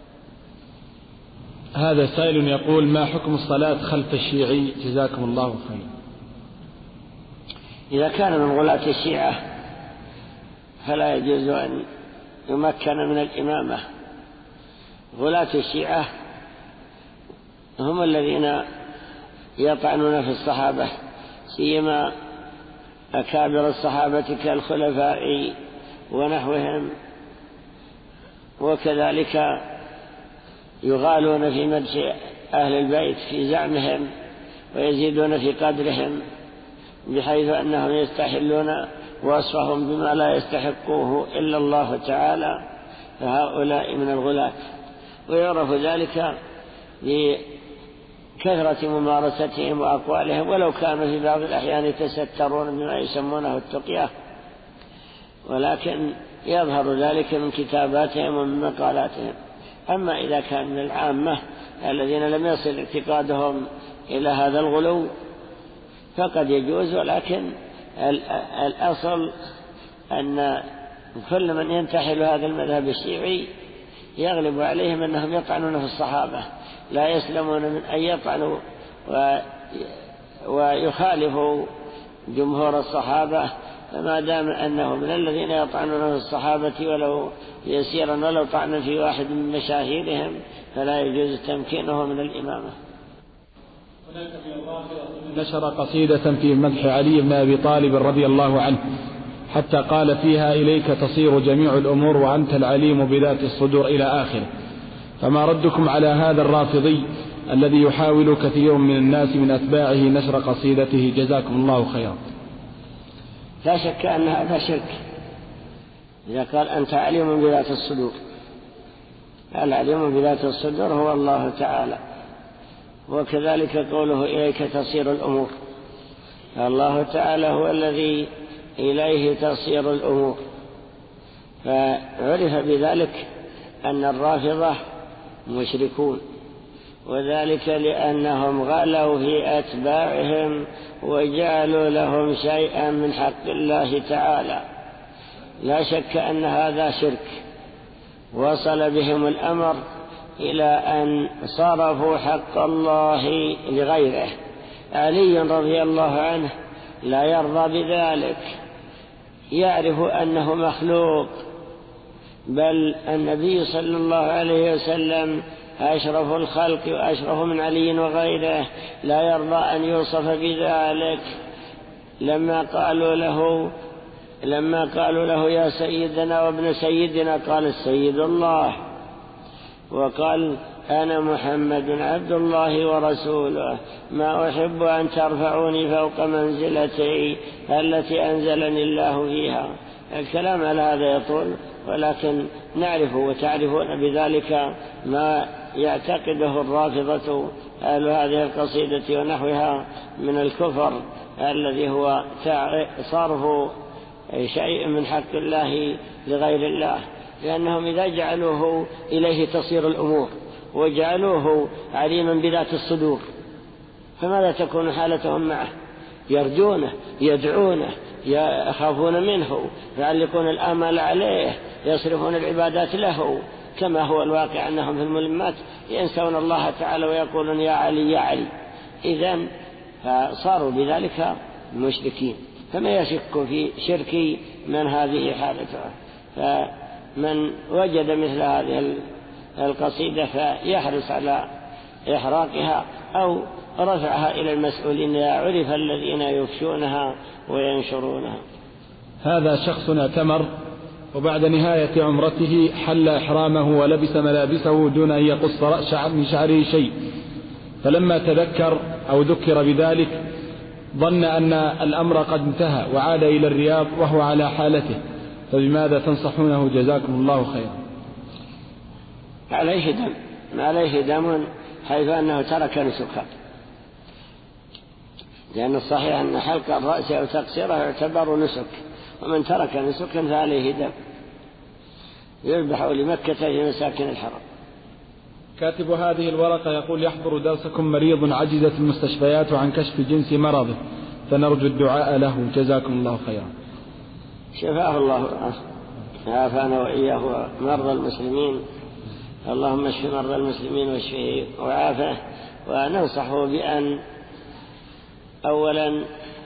هذا سائل يقول: ما حكم الصلاة خلف الشيعي جزاكم الله خير؟ إذا كان من غلاة الشيعة فلا يجوز أن يمكن من الإمامة. غلاة الشيعة هم الذين يطعنون في الصحابة، سيما أكابر الصحابة كالخلفاء ونحوهم، وكذلك يغالون في مدح أهل البيت في زعمهم ويزيدون في قدرهم، بحيث أنهم يستحلون وصفهم بما لا يستحقوه إلا الله تعالى، فهؤلاء من الغلاة. ويعرف ذلك بكثرة ممارستهم وأقوالهم، ولو كانوا في بعض الأحيان يتسترون بما يسمونه التقية، ولكن يظهر ذلك من كتاباتهم ومن مقالاتهم. أما إذا كان من العامة الذين لم يصل اعتقادهم إلى هذا الغلو فقد يجوز، ولكن الأصل أن كل من ينتحل هذا المذهب الشيعي يغلب عليهم أنهم يطعنون في الصحابة، لا يسلمون من أن يطعنوا ويخالفوا جمهور الصحابة. فما دام أنه من الذين يطعنون في الصحابة ولو يسيرا ولو طعنا في واحد من مشاهيرهم فلا يجوز تمكينه من الإمامة. نشر قصيدة في مدح علي بن أبي طالب رضي الله عنه حتى قال فيها: إليك تصير جميع الأمور وأنت العليم بذات الصدور إلى آخره. فما ردكم على هذا الرافضي الذي يحاول كثير من الناس من أتباعه نشر قصيدته جزاكم الله خيرا؟ لا شك أن هذا شرك. إذا قال أنت عليم بذات الصدور، العليم بذات الصدور هو الله تعالى، وكذلك قوله إليك تصير الأمور، الله تعالى هو الذي إليه تصير الأمور. فعرف بذلك أن الرافضة مشركون، وذلك لأنهم غلوا في أتباعهم وجعلوا لهم شيئا من حق الله تعالى. لا شك أن هذا شرك، وصل بهم الأمر إلى أن صرفوا حق الله لغيره. علي رضي الله عنه لا يرضى بذلك، يعرف أنه مخلوق، بل النبي صلى الله عليه وسلم أشرف الخلق وأشرف من علي وغيره، لا يرضى أن يوصف بذلك. لما قالوا له لما قالوا له يا سيدنا وابن سيدنا قال السيد الله، وقال أنا محمد عبد الله ورسوله، ما أحب أن ترفعوني فوق منزلتي التي أنزلني الله فيها. الكلام على هذا يطول، ولكن نعرف وتعرفون بذلك ما يعتقده الرافضة أهل هذه القصيدة ونحوها من الكفر الذي هو صرف شيء من حق الله لغير الله، لأنهم إذا جعلوه إليه تصير الأمور وجعلوه عليما بذات الصدور فماذا تكون حالتهم معه؟ يرجونه، يدعونه، يخافون منه، يعلقون الآمال عليه، يصرفون العبادات له، كما هو الواقع أنهم في الملمات ينسون الله تعالى ويقولون يا علي يا علي، إذن فصاروا بذلك مشركين. فما يشك في شرك من هذه حالته. فمن وجد مثل هذه القصيدة فيحرص على إحراقها أو رفعها إلى المسؤولين يعرف الذين يفشونها وينشرونها. هذا شخص اعتمر وبعد نهاية عمرته حل إحرامه ولبس ملابسه دون أن يقص رأس من شعره شيء، فلما تذكر أو ذكر بذلك ظن أن الأمر قد انتهى وعاد إلى الرياض وهو على حالته، فبماذا تنصحونه جزاكم الله خيرا؟ عليه دم عليه دم حيث أنه ترك نسكا، لأن الصحيح أن حلق الرأس أو تقصيره يعتبر نسك، ومن ترك نسكا فعليه دم يذبح لمكة في مساكن الحرم. كاتب هذه الورقة يقول: يحضر درسكم مريض عجزت المستشفيات عن كشف جنس مرضه، فنرجو الدعاء له جزاكم الله خيرا. شفاه الله عافانا وإياه مرضى المسلمين، اللهم اشف مرضى المسلمين واشفه وعافه. وننصحه بأن أولا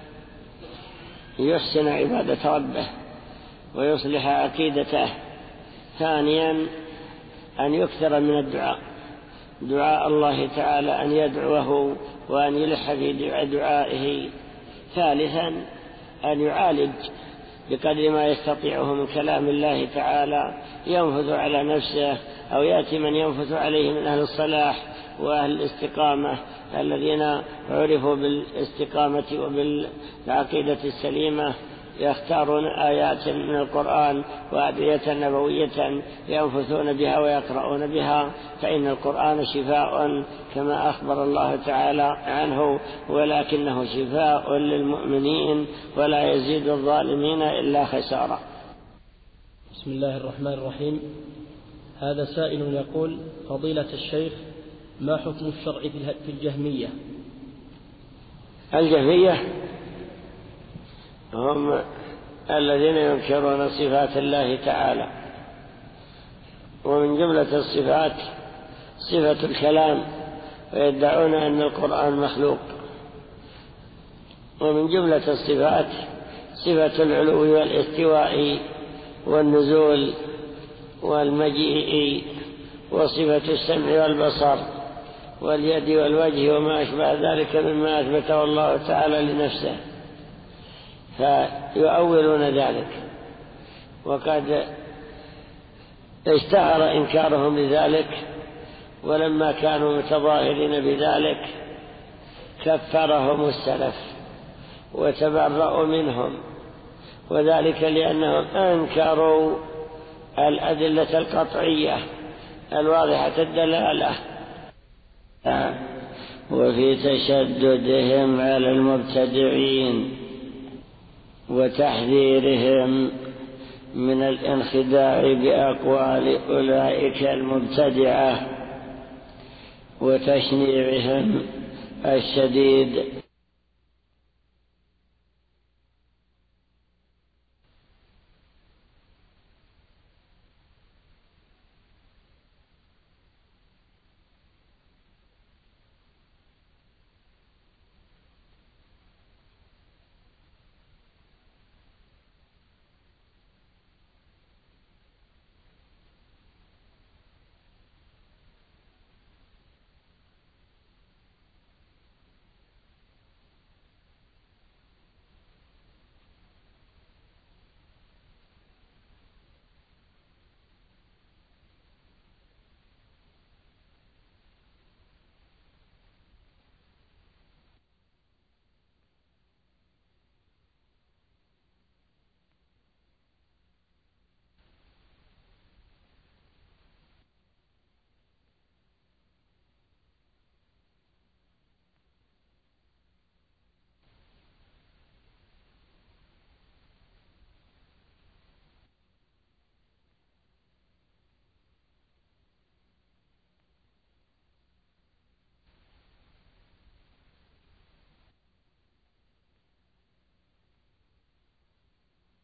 يحسن عبادة ربه ويصلح عقيدته، ثانيا أن يكثر من الدعاء دعاء الله تعالى أن يدعوه وأن يلح في دعائه، ثالثا أن يعالج بقدر ما يستطيعه من كلام الله تعالى ينفذ على نفسه، أو يأتي من ينفذ عليه من أهل الصلاح وأهل الاستقامة الذين عرفوا بالاستقامة وبالعقيدة السليمة، يختارون آيات من القرآن وأدعية نبوية ينفثون بها ويقرؤون بها، فإن القرآن شفاء كما أخبر الله تعالى عنه، ولكنه شفاء للمؤمنين ولا يزيد الظالمين إلا خسارة. بسم الله الرحمن الرحيم. هذا سائل يقول: فضيلة الشيخ، ما حكم الشرع في الجهمية؟ الجهمية هم الذين ينكرون صفات الله تعالى، ومن جملة الصفات صفة الكلام، ويدعون أن القرآن مخلوق. ومن جملة الصفات صفة العلو والاستواء والنزول والمجيء، وصفة السمع والبصر واليد والوجه وما أشبه ذلك مما أثبته الله تعالى لنفسه، فيؤولون ذلك. وقد اشتهر إنكارهم لذلك، ولما كانوا متظاهرين بذلك كفرهم السلف وتبرأوا منهم، وذلك لأنهم أنكروا الأدلة القطعية الواضحة الدلالة، وفي تشددهم على المبتدعين وتحذيرهم من الانخداع بأقوال أولئك المبتدعة وتشنيعهم الشديد